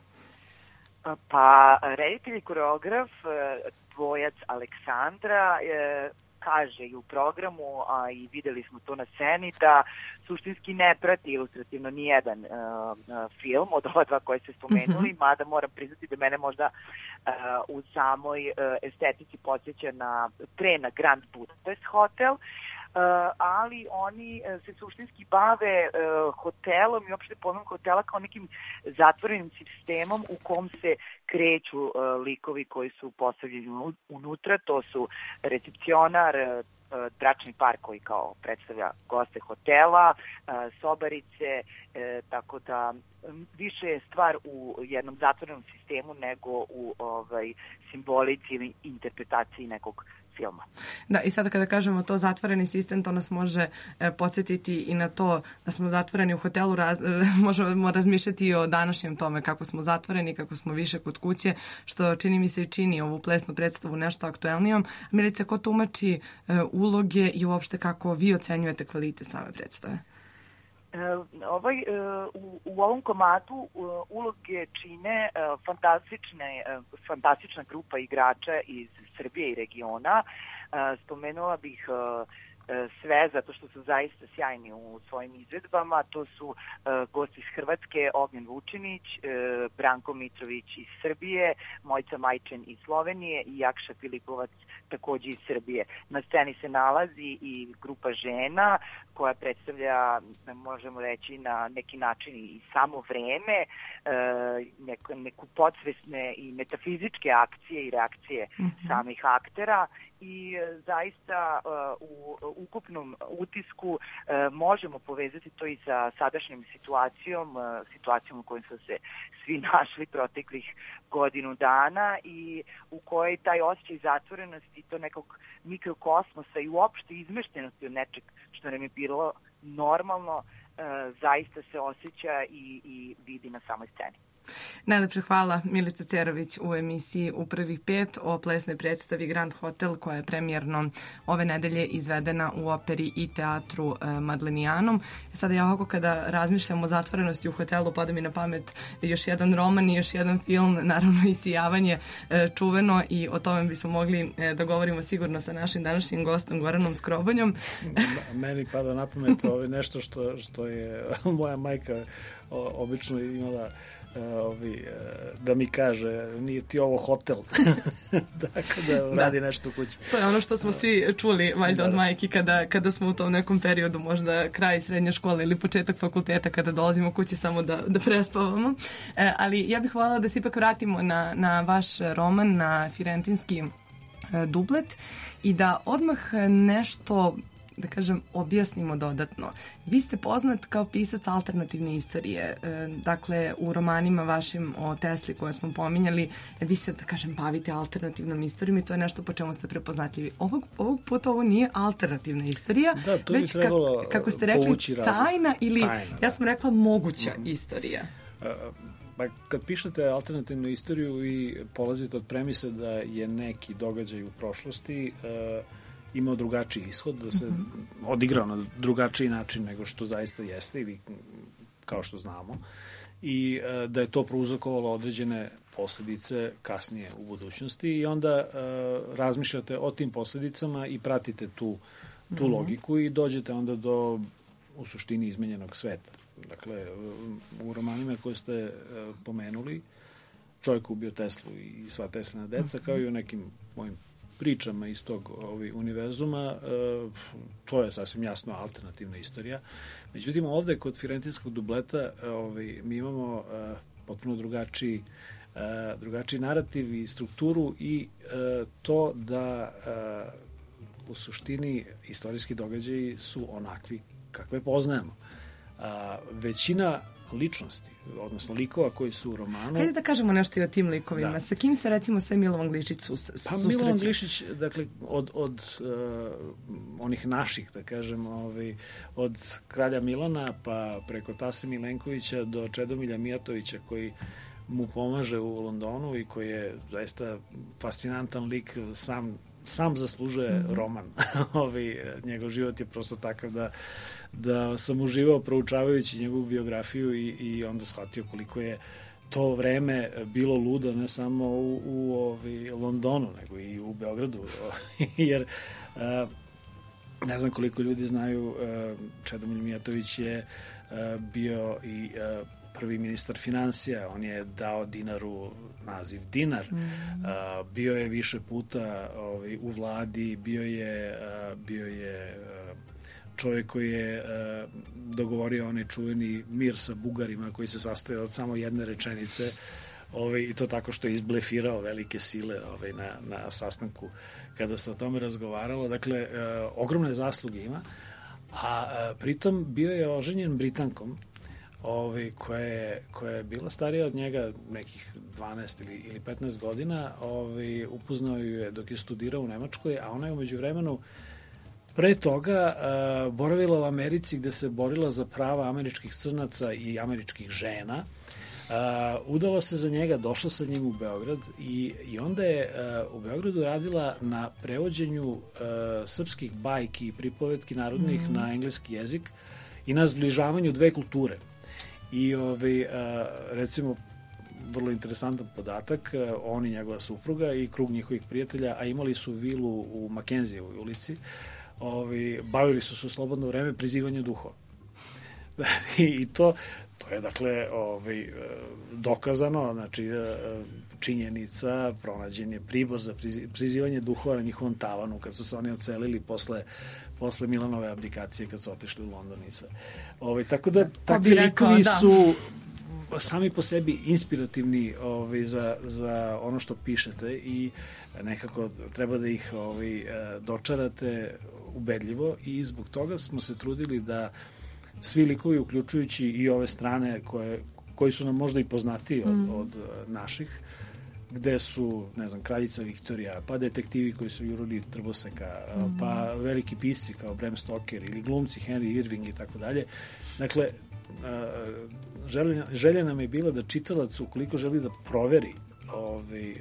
Pa, reditelj i koreograf, dvojac Aleksandra, e, kaže i u programu, a i videli smo to na sceni, da suštinski ne prati ilustrativno nijedan uh, uh, film od ova dva koje ste spomenuli, mm-hmm. mada moram priznati da mene možda uh, u samoj uh, estetici podsjeća na, pre na Grand Budapest Hotel, Uh, ali oni uh, se suštinski bave uh, hotelom i opšte pojmom hotela kao nekim zatvorenim sistemom u kom se kreću uh, likovi koji su postavljeni unutra. To su recepcionar, uh, bračni par koji kao predstavlja goste hotela, uh, sobarice, uh, tako da um, više je stvar u jednom zatvorenom sistemu nego u ovaj, simbolici ili interpretaciji nekog filma.
Da, i sada kada kažemo to zatvoreni sistem, to nas može e, podsjetiti i na to da smo zatvoreni u hotelu, raz, e, možemo razmišljati i o današnjem tome kako smo zatvoreni, kako smo više kod kuće, što čini mi se i čini ovu plesnu predstavu nešto aktuelnijom. Milice, ko tumači e, uloge i uopšte kako vi ocenjujete kvalitet same predstave?
Uh, ovaj, uh, u, u ovom komadu uh, uloge čine uh, fantastične, uh, fantastična grupa igrača iz Srbije i regiona. Uh, spomenula bih uh, sve, zato što su zaista sjajni u svojim izvedbama. To su uh, gosti iz Hrvatske, Ognjen Vučinić, uh, Branko Mitrović iz Srbije, Mojca Majčen iz Slovenije i Jakša Filipovac takođe iz Srbije. Na sceni se nalazi i grupa žena koja predstavlja, možemo reći, na neki način i samo vreme, uh, neku, neku podsvesne i metafizičke akcije i reakcije mm-hmm. samih aktera i uh, zaista uh, u ukupnom utisku uh, možemo povezati to i sa sadašnjom situacijom, uh, situacijom u kojoj su se svi našli proteklih godinu dana i u kojoj taj osjećaj zatvorenosti, to nekog mikrokosmosa i uopšte izmeštenosti od nečeg što nam je bilo normalno, uh, zaista se osjeća i, i vidi na samoj sceni.
Najlepše hvala, Milica Cerović u emisiji U prvih pet o plesnoj predstavi Grand Hotel koja je premijerno ove nedelje izvedena u operi i teatru e, Madlenijanum. Sada ja ovako kada razmišljam o zatvorenosti u hotelu pada mi na pamet još jedan roman i još jedan film, naravno i Sijavanje e, čuveno, i o tome bismo mogli e, da govorimo sigurno sa našim današnjim gostom Goranom Skrobonjom.
Meni pada na pamet ovo nešto što, što je moja majka obično imala Ovi, da mi kaže, nije ti ovo hotel. Tako da radi da. nešto u kući.
To je ono što smo svi čuli valjda da, od majki kada, kada smo u tom nekom periodu, možda kraj srednje škole ili početak fakulteta, kada dolazimo kući samo da, da prespavamo. E, ali ja bih voljela da se ipak vratimo na, na vaš roman, na Firentinski e, dublet, i da odmah nešto da kažem, objasnimo dodatno. Vi ste poznat kao pisac alternativne istorije. Dakle, u romanima vašim o Tesli koje smo pominjali, vi se, da kažem, bavite alternativnom istorijom i to je nešto po čemu ste prepoznatljivi. Ovog, ovog puta ovo nije alternativna istorija,
da, to
već,
trebalo
kako, kako ste rekli, tajna ili, tajna, ja sam rekla, moguća mm. istorija.
Pa kad pišete alternativnu istoriju i polazite od premise da je neki događaj u prošlosti uh, imao drugačiji ishod, da se mm-hmm. odigrao na drugačiji način nego što zaista jeste ili kao što znamo i uh, da je to prouzrokovalo određene posledice kasnije u budućnosti i onda uh, razmišljate o tim posledicama i pratite tu, tu mm-hmm. logiku i dođete onda do u suštini izmenjenog sveta. Dakle, u romanima koje ste pomenuli, Čovjek ubio Teslu i sva Teslina deca, kao i u nekim mojim pričama iz tog ovaj, univerzuma, to je sasvim jasno alternativna istorija. Međutim, ovde kod Firentinskog dubleta ovaj, mi imamo potpuno drugačiji, drugačiji narativ i strukturu i to da u suštini istorijski događaji su onakvi kakve poznajemo. A, većina ličnosti, odnosno likova koji su u romanu...
Hajde da kažemo nešto i o tim likovima. Da. Sa kim se recimo sve Milovan Glišić susreće?
Pa Milovan Glišić, dakle, od, od uh, onih naših, da kažem, ovaj, od kralja Milana pa preko Tase Milenkovića do Čedomilja Mijatovića koji mu pomaže u Londonu i koji je zaista fascinantan lik, sam sam zaslužuje mm-hmm. roman. Ovi, njegov život je prosto takav da, da sam uživao proučavajući njegovu biografiju i, i onda shvatio koliko je to vreme bilo ludo ne samo u, u ovi, Londonu, nego i u Beogradu. Jer a, ne znam koliko ljudi znaju, Čedomilj Mijatović je a, bio i a, prvi ministar finansija, on je dao dinaru naziv dinar, mm. uh, bio je više puta ovaj, u vladi, bio je, uh, bio je uh, čovjek koji je uh, dogovorio onaj čuveni mir sa Bugarima koji se sastoji od samo jedne rečenice ovaj, i to tako što je izblefirao velike sile ovaj, na, na sastanku kada se o tome razgovaralo. Dakle, uh, ogromne zasluge ima, a uh, pritom bio je oženjen Britankom Ovi, koja, je, koja je bila starija od njega nekih dvanaest ili, ili petnaest godina, ovi, upoznao ju je dok je studirao u Nemačkoj, a ona je umeđu vremenu pre toga uh, boravila u Americi gde se borila za prava američkih crnaca i američkih žena. Uh, udala se za njega, došla sa njim u Beograd i, i onda je uh, u Beogradu radila na prevođenju uh, srpskih bajki i pripovetki narodnih mm. na engleski jezik i na zbližavanju dve kulture. I ovaj, recimo, vrlo interesantan podatak, on i njegova supruga i krug njihovih prijatelja, a imali su vilu u Makenzijevoj ulici, ovaj, bavili su se u slobodno vreme prizivanju duhova. I to, to je, dakle, ovaj, dokazano, znači, činjenica, pronađen je pribor za prizivanje duhova na njihovom tavanu, kad su se oni ocelili posle posle Milanove abdikacije kad su otišli u London i sve. Ove, tako da takvi likovi da. su sami po sebi inspirativni ove, za, za ono što pišete i nekako treba da ih ove, dočarate ubedljivo i zbog toga smo se trudili da svi likovi, uključujući i ove strane koje, koji su nam možda i poznatiji od, mm. od naših, gde su, ne znam, kraljica Viktorija, pa detektivi koji su jurili Trboseka, mm-hmm. pa veliki pisci kao Bram Stoker ili glumci Henry Irving i tako dalje. Dakle, želja, želja nam je bila da čitalac, ukoliko želi da proveri ovaj,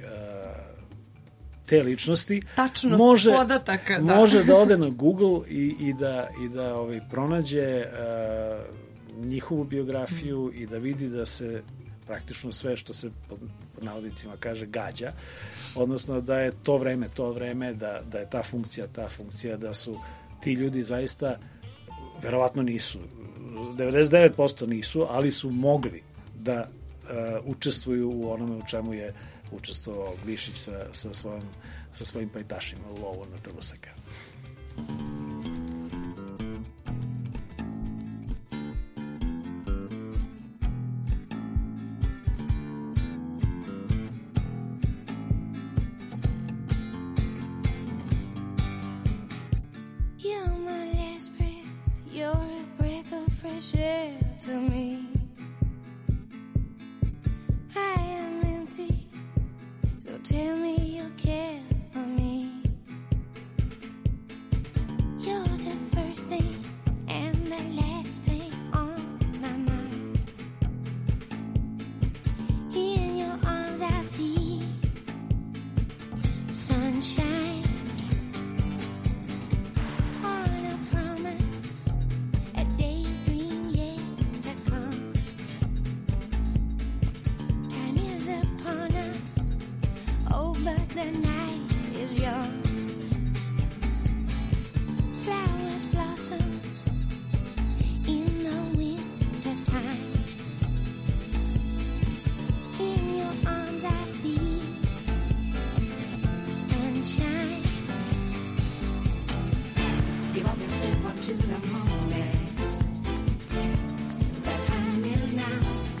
te ličnosti,
tačnost
može,
podataka, da.
može da ode na Google i, i da, i da ovaj, pronađe uh, njihovu biografiju mm. i da vidi da se praktično sve što se pod, pod navodnicima kaže gađa, odnosno da je to vreme, to vreme, da, da je ta funkcija, ta funkcija, da su ti ljudi zaista, verovatno nisu, devedeset devet posto nisu, ali su mogli da uh, učestvuju u onome u čemu je učestvovao Glišić sa, sa, svojim, sa svojim pajtašima u lovu na Trboseka.
Io me to me. I am empty, so tell me you care for me. You're the first thing and the last thing on my mind. In your arms I feel sunshine. On a promise, a daydream yet to come. Time is upon us, oh, but the night is young. Flowers blossom in the winter time. In your arms I feel sunshine. Give up yourself unto the moment. The time is now.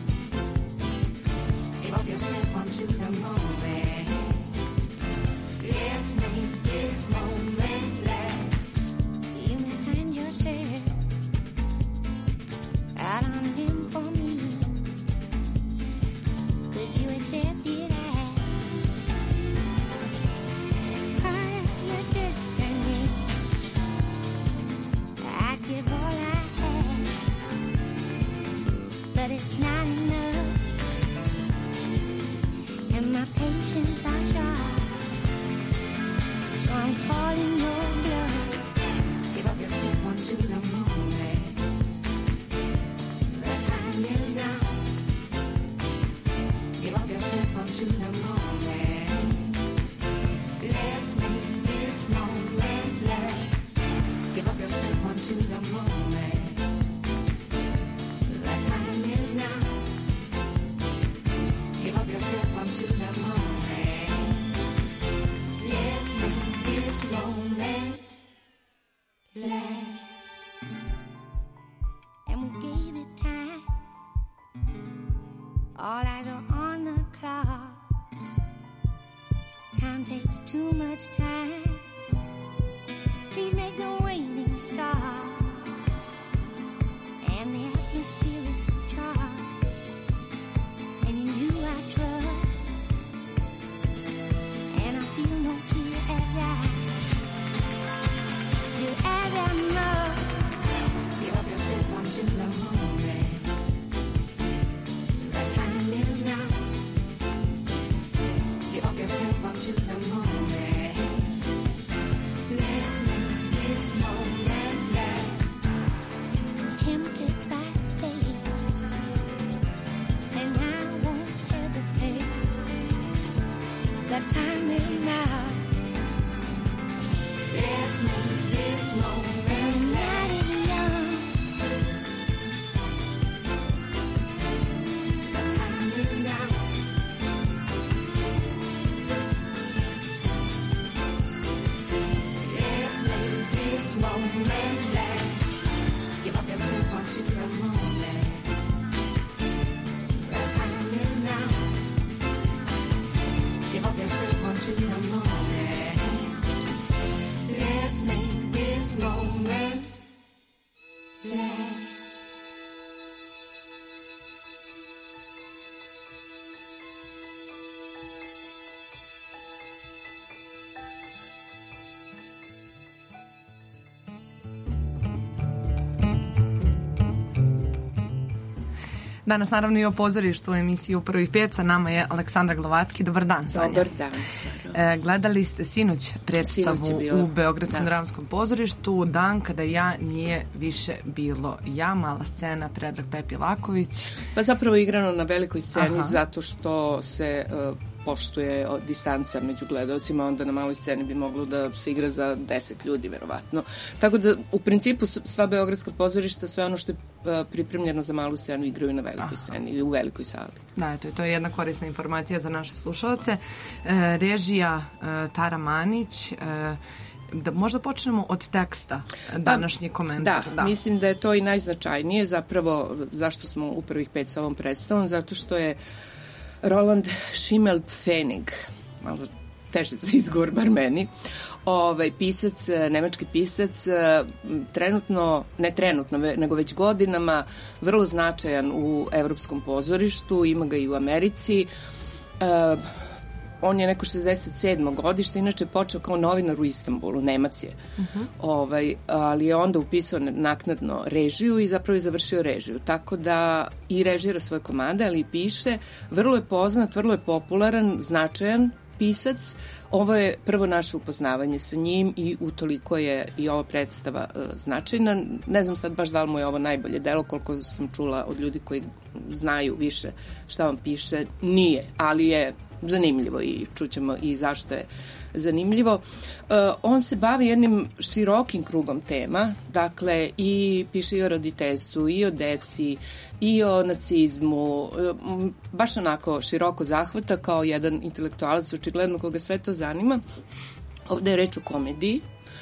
Give up yourself unto the moment. Let's make this moment last. You may find yourself out on a limb for me. Could you accept it as part of your destiny? I'd give all I have, but it's not enough, and my patience are short, so I'm calling your bluff. Give up yourself unto the moment. The time is now. Give up yourself unto the moment. Let's make this moment last. Give up yourself unto the moment. The time is now. Give up yourself unto the moment. Let's make this moment last. And we gave it time. All eyes are on the clock. Time takes too much time. Please make the waiting stop. And the atmosphere is charged. And in you I trust. And I feel no fear as I do as I must. Give up yourself unto the moment. The time is now. Give up yourself unto the moment. Let's make this moment last. Tempted by fate, and I won't hesitate. The time is now. Let's make this moment. The night is young. The time is now. Let's make this moment last. Give up yourself unto the moment. The time is now. Give up yourself unto the moment. Let's make this moment last.
Danas naravno i o pozorištu u emisiji U prvih pet. Sa nama je Aleksandra Glovacki. Dobar dan, Sanja.
Dobar dan, Sara.
E, gledali ste sinoć predstavu
Sinoć je bilo,
u Beogradskom
da.
dramskom pozorištu Dan kada ja nije više bilo ja, mala scena, Predrag Pepi Laković.
Pa zapravo igrano na velikoj sceni.
Aha.
Zato što se uh, poštuje o, distanca među gledalcima, onda na maloj sceni bi moglo da se igra za deset ljudi, verovatno. Tako da, u principu, sva beogradska pozorišta, sve ono što je uh, pripremljeno za malu scenu, igraju na velikoj Aha. sceni i u velikoj sali.
Da, eto, to je jedna korisna informacija za naše slušalce. E, režija e, Tara Manić, e, da možda počnemo od teksta današnji komentar.
Da, da, mislim da je to i najznačajnije zapravo zašto smo u prvih pet sa ovom predstavom, zato što je Roland Schimmelpfennig, malo teže za izgovor bar meni, ovaj, pisac, nemački pisac, trenutno, ne trenutno, nego već godinama, vrlo značajan u evropskom pozorištu, ima ga i u Americi. Uh, on je neko šezdeset sedmo godište, inače počeo kao novinar u Istanbulu, Nemac je. Uh-huh. Ovaj, ali je onda upisao naknadno režiju i zapravo je završio režiju. Tako da i režira svoje komade, ali i piše. Vrlo je poznat, vrlo je popularan, značajan pisac. Ovo je prvo naše upoznavanje sa njim i utoliko je i ova predstava uh, značajna. Ne znam sad baš da li mu je ovo najbolje delo, koliko sam čula od ljudi koji znaju više šta vam piše. Nije, ali je zanimljivo i čućemo i zašto je zanimljivo. Uh, on se bavi jednim širokim krugom tema, dakle i piše i o roditeljstvu, i o deci, i o nacizmu, uh, baš onako široko zahvata kao jedan intelektualac, očigledno koga sve to zanima. Ovde je reč o komediji,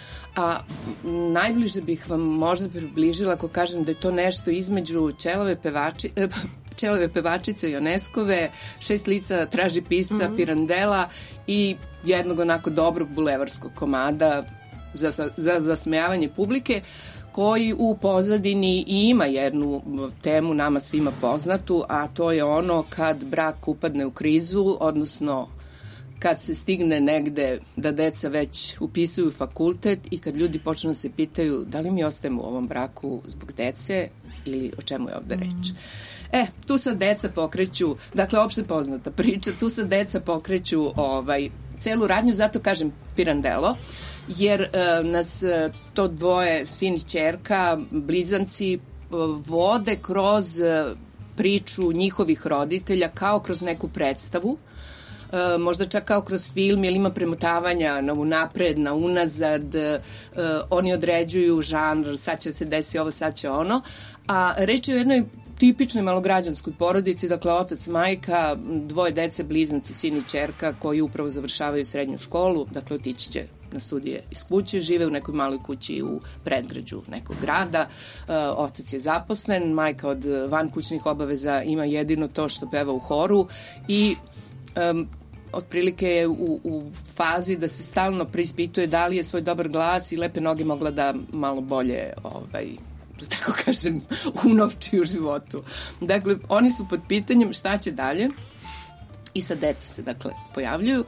a najbliže bih vam možda približila ako kažem da je to nešto između Ćelave pevači, Ćelave pevačice Ioneskove, Šest lica traži pisca, mm-hmm. Pirandela i jednog onako dobrog bulevarskog komada za, za, za zasmejavanje publike, koji u pozadini i ima jednu temu nama svima poznatu, a to je ono kad brak upadne u krizu, odnosno kad se stigne negde da deca već upisuju fakultet i kad ljudi počnu da se pitaju da li mi ostajemo u ovom braku zbog dece ili o čemu je ovde reč. Mm. E, tu sad deca pokreću, dakle, opšte poznata priča, tu sad deca pokreću ovaj, celu radnju, zato kažem Pirandello, jer e, nas e, to dvoje, sin i ćerka, blizanci, e, vode kroz e, priču njihovih roditelja kao kroz neku predstavu, e, možda čak kao kroz film, jer ima premotavanja na unapred, na unazad, e, oni određuju žanr, sad će se desi ovo, sad će ono, a reč je o jednoj tipičnoj malograđanskoj porodici, dakle otac, majka, dvoje dece, blizanci, sin i ćerka koji upravo završavaju srednju školu, dakle otići će na studije iz kuće, žive u nekoj maloj kući u predgrađu nekog grada, e, otac je zaposlen, majka od vankućnih obaveza ima jedino to što peva u horu i e, otprilike je u, u fazi da se stalno preispituje da li je svoj dobar glas i lepe noge mogla da malo bolje ovaj, da tako kažem, unovči u životu. Dakle, oni su pod pitanjem šta će dalje i sad deca se, dakle, pojavljuju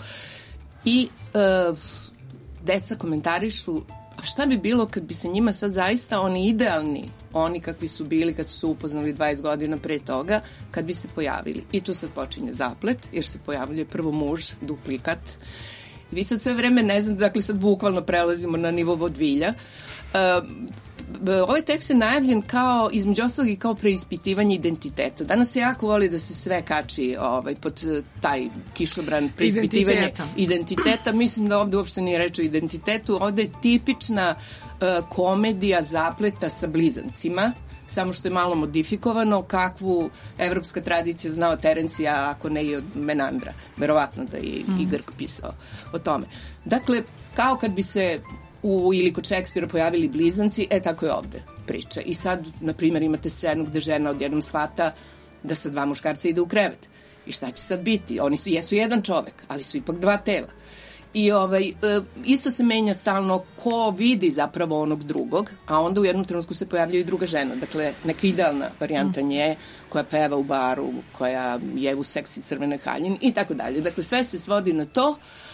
i e, deca komentarišu a šta bi bilo kad bi se njima sad zaista oni idealni, oni kakvi su bili kad su se upoznali dvadeset godina pre toga, kad bi se pojavili. I tu sad počinje zaplet, jer se pojavljuje prvo muž, duplikat. I vi sad sve vreme ne znam, dakle sad bukvalno prelazimo na nivo vodvilja. E, Ovaj tekst je najavljen kao, između ostalog i kao preispitivanje identiteta. Danas se jako voli da se sve kači ovaj, pod taj kišobran preispitivanje identiteta. identiteta. Mislim da ovde uopšte nije reč o identitetu. Ovde je tipična uh, komedija zapleta sa blizancima, samo što je malo modifikovano, kakvu evropska tradicija zna od Terencija, ako ne i od Menandra. Verovatno da je mm. i Grk pisao o tome. Dakle, kao kad bi se u, ili kod Šekspira pojavili blizanci, e tako je ovde priča. I sad, na primjer, imate scenu gde žena odjednom shvata da sa dva muškarca ide u krevet. I šta će sad biti? Oni su, jesu jedan čovek, ali su ipak dva tela. I ovaj, isto se menja stalno ko vidi zapravo onog drugog, a onda u jednom trenutku se pojavljaju i druga žena. Dakle, neka idealna varijanta nje, koja peva u baru, koja je u seksi crvenoj haljini i tako dalje. Dakle, sve se svodi na to.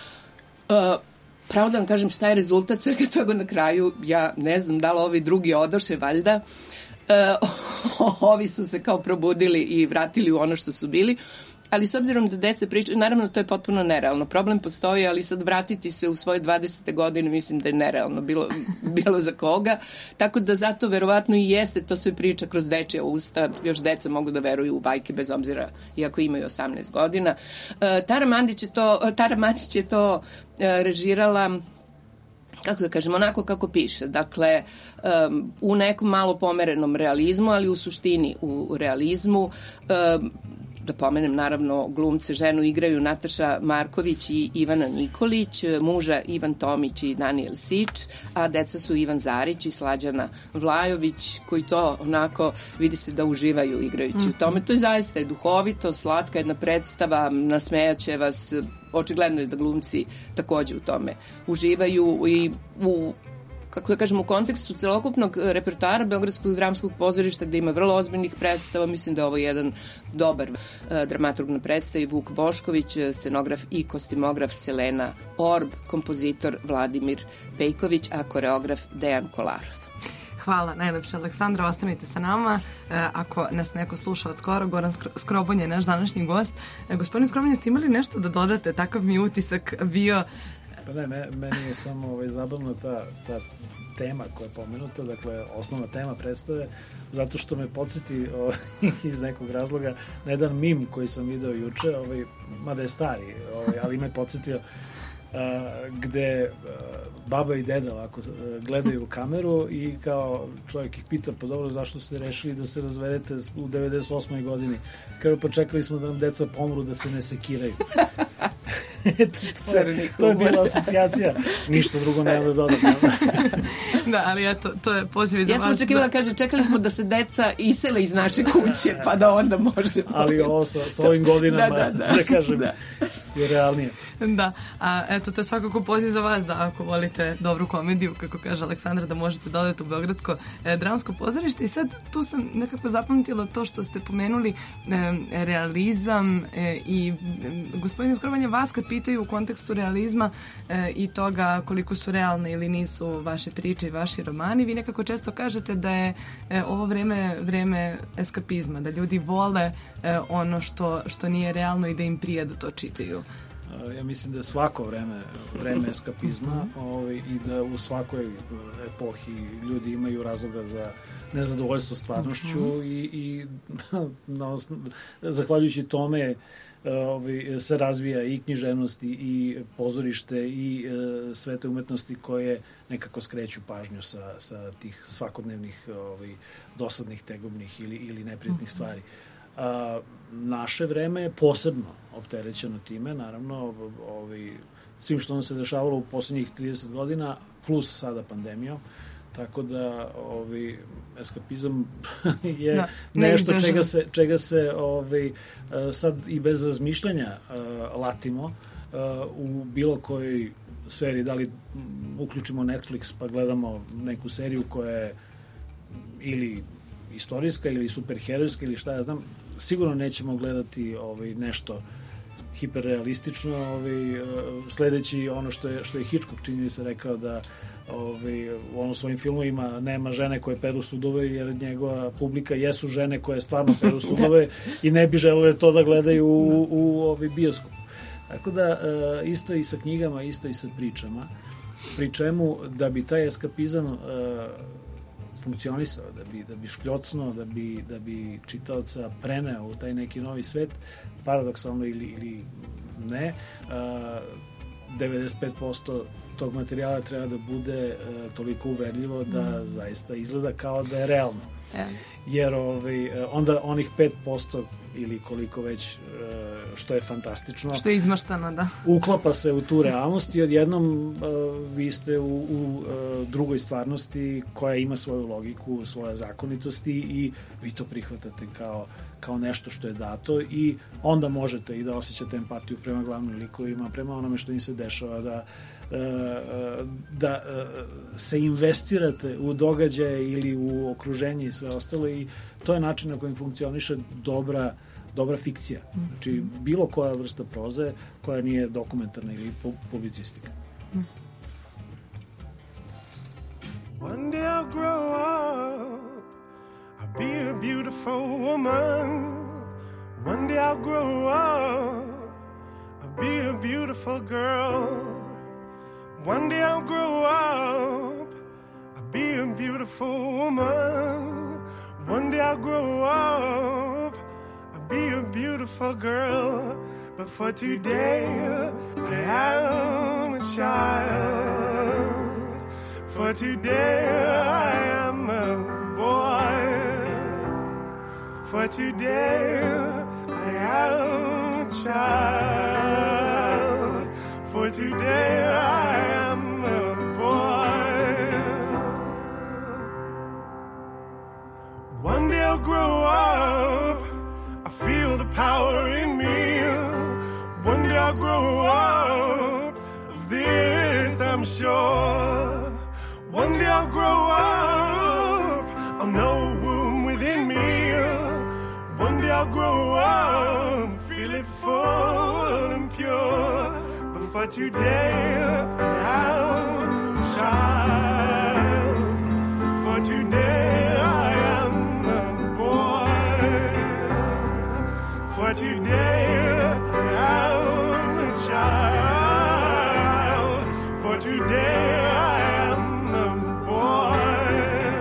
Uh, Pravo da vam kažem šta je rezultat svega toga na kraju, ja ne znam da li ovi drugi odoše, valjda. E, ovi su se kao probudili i vratili u ono što su bili, ali s obzirom da deca pričaju, naravno to je potpuno nerealno. Problem postoji, ali sad vratiti se u svoje dvadesete godine mislim da je nerealno bilo, bilo za koga. Tako da zato verovatno i jeste to sve priča kroz dečija usta. Još deca mogu da veruju u bajke bez obzira iako imaju osamnaest godina. E, Tara Mandić je to, Tara Mandić je to e, režirala, kako da kažem, onako kako piše. Dakle, um, u nekom malo pomerenom realizmu, ali u suštini u realizmu. Um, da pomenem naravno glumce, ženu igraju Nataša Marković i Ivana Nikolić, muža Ivan Tomić i Daniel Sič, a deca su Ivan Zarić i Slađana Vlajović, koji to onako vidi se da uživaju igrajući mm-hmm. u tome. To je zaista je duhovito, slatka jedna predstava, nasmejaće vas, očigledno je da glumci takođe u tome uživaju i u kako da kažem, u kontekstu celokupnog repertoara Beogradskog dramskog pozorišta gde ima vrlo ozbiljnih predstava, mislim da je ovo jedan dobar uh, dramaturg na predstavi, Vuk Bošković, scenograf i kostimograf Selena Orb, kompozitor Vladimir Pejković, a koreograf Dejan Kolarov.
Hvala najlepše, Aleksandra, ostanite sa nama. E, ako nas neko sluša od skoro, Goran Skrobonj je naš današnji gost. E, gospodin Skrobonj, ste imali nešto da dodate? Takav mi utisak bio.
Pa ne, me, meni je samo ovaj, zabavna ta, ta tema koja je pomenuta, dakle, osnovna tema predstave, zato što me podsjeti ovaj, iz nekog razloga na jedan mim koji sam video juče, ovaj, mada je stari, ovaj, ali me podsjetio Uh, gde uh, baba i deda ovako uh, gledaju u kameru i kao čovjek ih pita, pa dobro, zašto ste rešili da se razvedete u devedeset osmoj godini? Kao pa čekali smo da nam deca pomru da se ne sekiraju. Eto, to, je, to je bila asocijacija. Ništa drugo nema da dodam.
Da, ali eto, to je poziv za
ja
vas.
Ja sam očekivala da kaže, čekali smo da se deca isele iz naše kuće, pa da onda možemo.
Ali ovo sa, sa ovim godinama, da, da, da. da kažem, da. je realnije.
Da, a eto, to je svakako poziv za vas da ako volite dobru komediju, kako kaže Aleksandra, da možete da odete u Beogradsko e, dramsko pozorište. I sad tu sam nekako zapamtila to što ste pomenuli, e, realizam e, i e, gospodin Skrobonj, vas kad pitaju u kontekstu realizma e, i toga koliko su realne ili nisu vaše priče i vaši romani, vi nekako često kažete da je e, ovo vreme, vreme eskapizma, da ljudi vole e, ono što, što nije realno i da im prije da to čitaju.
Ja mislim da je svako vreme vreme eskapizma ovaj, i da u svakoj epohi ljudi imaju razloga za nezadovoljstvo stvarnošću mm-hmm. i, i no, zahvaljujući tome ovaj, se razvija i književnost i, i pozorište i e, sve te umetnosti koje nekako skreću pažnju sa, sa tih svakodnevnih ovaj, dosadnih, tegobnih ili, ili neprijatnih mm-hmm. stvari. A, naše vreme je posebno opterećeno time, naravno, ovaj, svim što nam se dešavalo u poslednjih trideset godina, plus sada pandemijom, tako da ovaj, eskapizam je da, nešto čega se, čega se ovaj, sad i bez razmišljanja uh, latimo uh, u bilo kojoj sferi, da li uključimo Netflix pa gledamo neku seriju koja je ili istorijska ili superherojska ili šta ja znam, sigurno nećemo gledati ovaj, nešto hiperrealistično, ovaj, sledeći ono što je, što je Hitchcock čini se rekao da ovaj, u onom svojim filmovima nema žene koje peru sudove jer njegova publika jesu žene koje stvarno peru sudove i ne bi želele to da gledaju u, u ovaj, bioskopu. Tako da isto i sa knjigama, isto i sa pričama, pri čemu da bi taj eskapizam funkcionisao, da bi, da bi škljocno, da bi, da bi čitaoca preneo u taj neki novi svet, paradoksalno ili, ili ne, devedeset pet posto tog materijala treba da bude toliko uverljivo da mm. zaista izgleda kao da je realno. Yeah. Jer ovaj, onda onih pet posto ili koliko već, što je fantastično.
Što je izmaštano, da.
Uklapa se u tu realnost i odjednom vi ste u, u drugoj stvarnosti koja ima svoju logiku, svoje zakonitosti i vi to prihvatate kao, kao nešto što je dato i onda možete i da osjećate empatiju prema glavnim likovima, prema onome što im se dešava, da da se investirate u događaje ili u okruženje i sve ostalo i to je način na kojim funkcioniše dobra, dobra fikcija. Znači, bilo koja vrsta proze koja nije dokumentarna ili publicistika.
One day I'll grow up, I'll be a beautiful woman. One day I'll grow up, I'll be a beautiful girl. One day I'll grow up, I'll be a beautiful woman. One day I'll grow up, I'll be a beautiful girl. But for today, I am a child. For today, I am a boy. For today, I am a child, for today I am a boy. One day I'll grow up, I feel the power in me. One day I'll grow up, of this I'm sure. One day I'll grow up, I'll know a womb within me. One day I'll grow up, feel it full and pure. But for today I'm a child. For today I am a boy. For today I'm a child. For today I am a boy.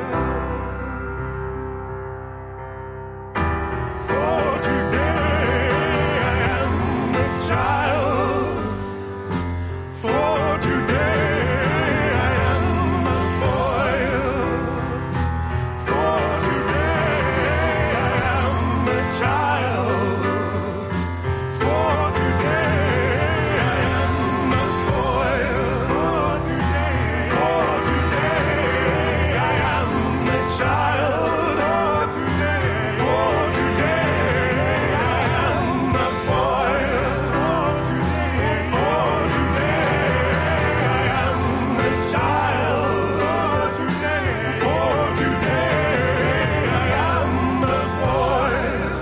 For today I am a child. For today I am a boy. For today I am a child. For today I am a boy. For today, for today I am a child. For today, for today I am a boy. For today, for today I am a child. For today, for today I am a boy.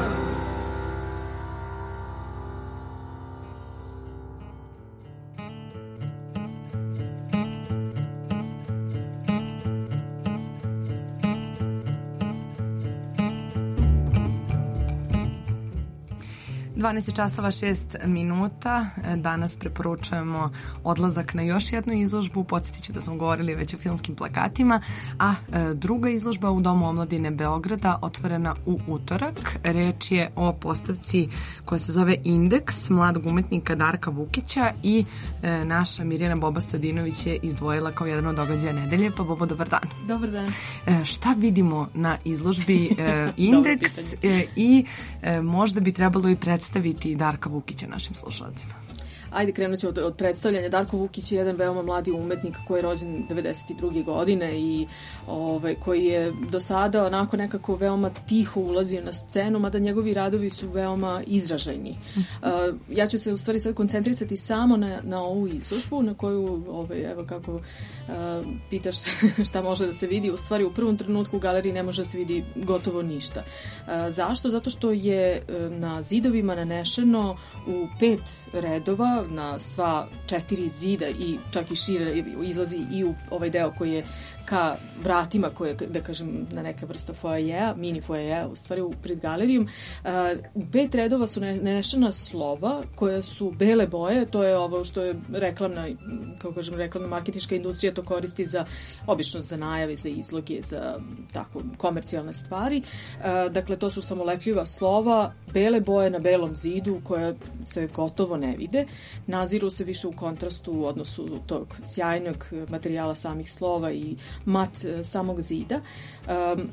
dvanaest časova šest minuta. Danas preporučujemo odlazak na još jednu izložbu. Podsjetit ću da smo govorili već o filmskim plakatima, a druga izložba u Domu omladine Beograda otvorena u utorak. Reč je o postavci koja se zove Indeks mladog umetnika Darka Vukića i naša Mirjana Boba Stojadinović je izdvojila kao jedan od događaja nedelje. Pa Bobo, dobar dan.
Dobar dan.
Šta vidimo na izložbi Indeks i možda bi trebalo i predstaviti staviti Darka Vukića našim slušalcima?
Ajde, krenut ću od, od predstavljanja. Darko Vukić je jedan veoma mladi umetnik koji je rođen devedeset druge godine i ovaj, koji je do sada onako nekako veoma tiho ulazio na scenu, mada njegovi radovi su veoma izražajni. Uh, ja ću se u stvari sad koncentrisati samo na, na ovu izložbu na koju, ovaj, evo kako uh, pitaš šta može da se vidi. U stvari u prvom trenutku u galeriji ne može da se vidi gotovo ništa. Uh, zašto? Zato što je uh, na zidovima nanešeno u pet redova na sva četiri zida i čak i šire izlazi i u ovaj deo koji je ka vratima koje, da kažem, na neka vrsta foajeja, mini foajeja, u stvari pred galerijom. U pet redova su nanešena slova koje su bele boje, to je ovo što je reklamna, kako kažem, reklamna marketinška industrija to koristi za, obično za najave, za izloge, za tako komercijalne stvari. Dakle, to su samolepljiva slova, bele boje na belom zidu koje se gotovo ne vide. Naziru se više u kontrastu u odnosu tog sjajnog materijala samih slova i mat samog zida. Um,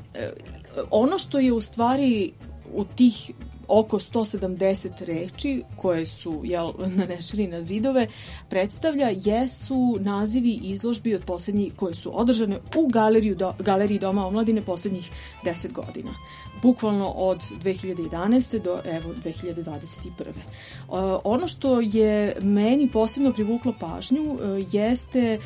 ono što je u stvari u tih oko sto sedamdeset reči koje su jel, nanešeni na zidove predstavlja jesu nazivi izložbi od poslednjih koje su održane u galeriju do, galeriji Doma omladine poslednjih deset godina. Bukvalno od dve hiljade jedanaeste do evo dve hiljade dvadeset prve. Uh, ono što je meni posebno privuklo pažnju uh, jeste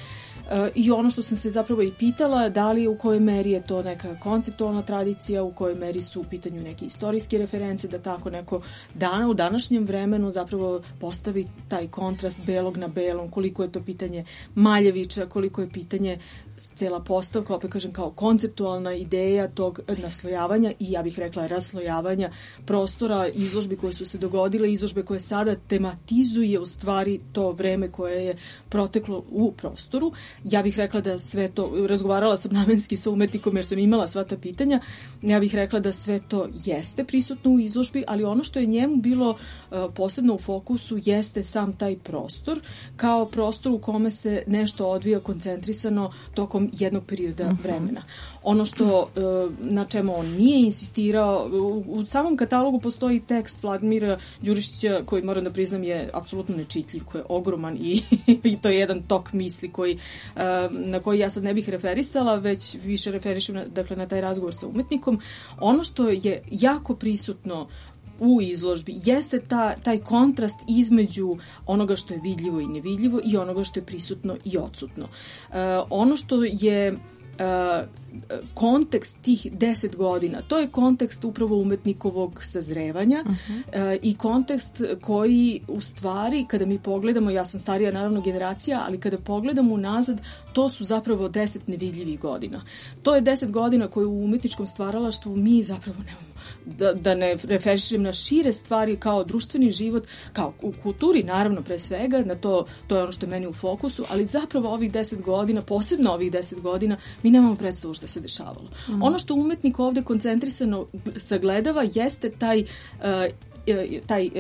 i ono što sam se zapravo i pitala, da li u kojoj meri je to neka konceptualna tradicija, u kojoj meri su u pitanju neke istorijske reference, da tako neko dana u današnjem vremenu zapravo postavi taj kontrast belog na belom, koliko je to pitanje Maljevića, koliko je pitanje cela postavka, opet kažem, kao konceptualna ideja tog naslojavanja i ja bih rekla raslojavanja prostora, izložbi koje su se dogodile, izložbe koje sada tematizuje u stvari to vreme koje je proteklo u prostoru. Ja bih rekla da sve to, razgovarala sam namenski sa umetnikom jer sam imala sva ta pitanja, ja bih rekla da sve to jeste prisutno u izložbi, ali ono što je njemu bilo uh, posebno u fokusu jeste sam taj prostor, kao prostor u kome se nešto odvija koncentrisano tokom tokom jednog perioda vremena. Ono što na čemu on nije insistirao, u, u samom katalogu postoji tekst Vladimira Đurišića koji, moram da priznam, je apsolutno nečitljiv, koji je ogroman i, i to je jedan tok misli koji, na koji ja sad ne bih referisala, već više referišem na, dakle, na taj razgovor sa umetnikom. Ono što je jako prisutno u izložbi jeste ta, taj kontrast između onoga što je vidljivo i nevidljivo i onoga što je prisutno i odsutno. Uh, ono što je Uh, kontekst tih deset godina, to je kontekst upravo umetnikovog sazrevanja uh-huh. uh, i kontekst koji u stvari, kada mi pogledamo, ja sam starija naravno generacija, ali kada pogledamo unazad, to su zapravo deset nevidljivih godina. To je deset godina koje u umetničkom stvaralaštvu mi zapravo nemamo. Da, da ne referišem na šire stvari kao društveni život, kao u kulturi naravno pre svega, na to, to je ono što je meni u fokusu, ali zapravo ovih deset godina, posebno ovih deset godina, mi nemamo predstavu šta se dešavalo. Mm. Ono što umetnik ovde koncentrisano sagledava jeste taj uh, taj,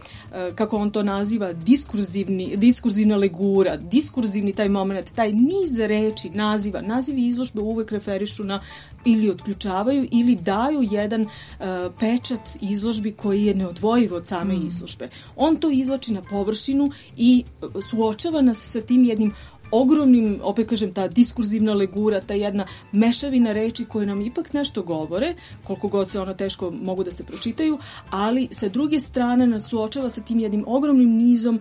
kako on to naziva, diskurzivni, diskurzivna legura, diskurzivni taj moment, taj niz reči, naziva, nazivi izložbe uvek referišu na ili otključavaju ili daju jedan uh, pečat izložbi koji je neodvojiv od same mm. izložbe. On to izvlači na površinu i suočava nas sa tim jednim ogromnim, opet kažem, ta diskurzivna legura, ta jedna mešavina reči koje nam ipak nešto govore, koliko god se ono teško mogu da se pročitaju, ali sa druge strane nas suočava sa tim jednim ogromnim nizom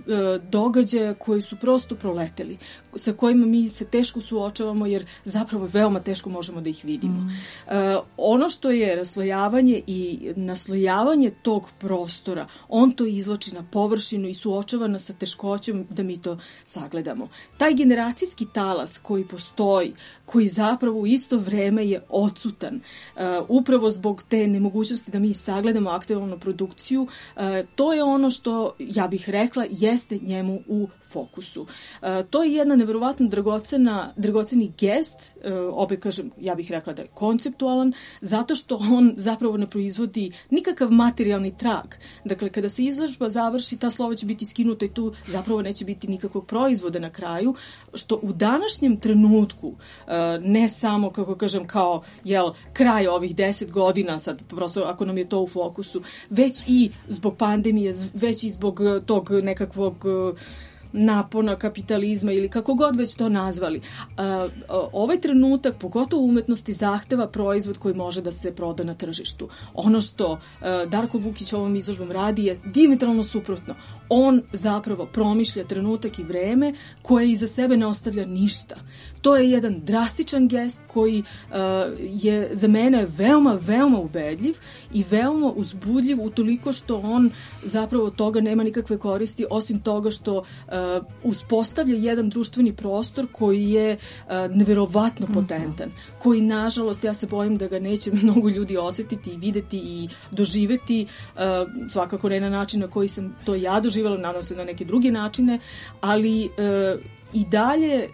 događaja koji su prosto proleteli, sa kojima mi se teško suočavamo jer zapravo veoma teško možemo da ih vidimo. Mm. Uh, ono što je raslojavanje i naslojavanje tog prostora, on to izvlači na površinu i suočava nas sa teškoćom da mi to sagledamo. Taj generacijski talas koji postoji, koji zapravo u isto vreme je odsutan, uh, upravo zbog te nemogućnosti da mi sagledamo aktualnu produkciju, uh, to je ono što, ja bih rekla, jeste njemu u fokusu. Uh, to je jedna neverovatno dragocena, dragoceni gest, uh, opet kažem, ja bih rekla da je konceptualan, zato što on zapravo ne proizvodi nikakav materijalni trag. Dakle, kada se izložba završi, ta slova će biti skinuta i tu zapravo neće biti nikakvog proizvoda na kraju, što u današnjem trenutku, uh, ne samo, kako kažem, kao jel, kraj ovih deset godina, sad prosto ako nam je to u fokusu, već i zbog pandemije, već i zbog tog nekakvog uh, napona kapitalizma ili kako god već to nazvali. Uh, ovaj trenutak, pogotovo u umetnosti, zahteva proizvod koji može da se proda na tržištu. Ono što uh, Darko Vukić ovom izložbom radi je dijametralno suprotno. On zapravo promišlja trenutak i vreme koje iza sebe ne ostavlja ništa. To je jedan drastičan gest koji uh, je za mene veoma, veoma ubedljiv i veoma uzbudljiv utoliko što on zapravo od toga nema nikakve koristi, osim toga što uh, uspostavlja jedan društveni prostor koji je uh, neverovatno potentan, mm-hmm. koji, nažalost, ja se bojim da ga neće mnogo ljudi osetiti i videti i doživeti, uh, svakako ne na način na koji sam to ja doživjela, nadam se na neke druge načine, ali uh, i dalje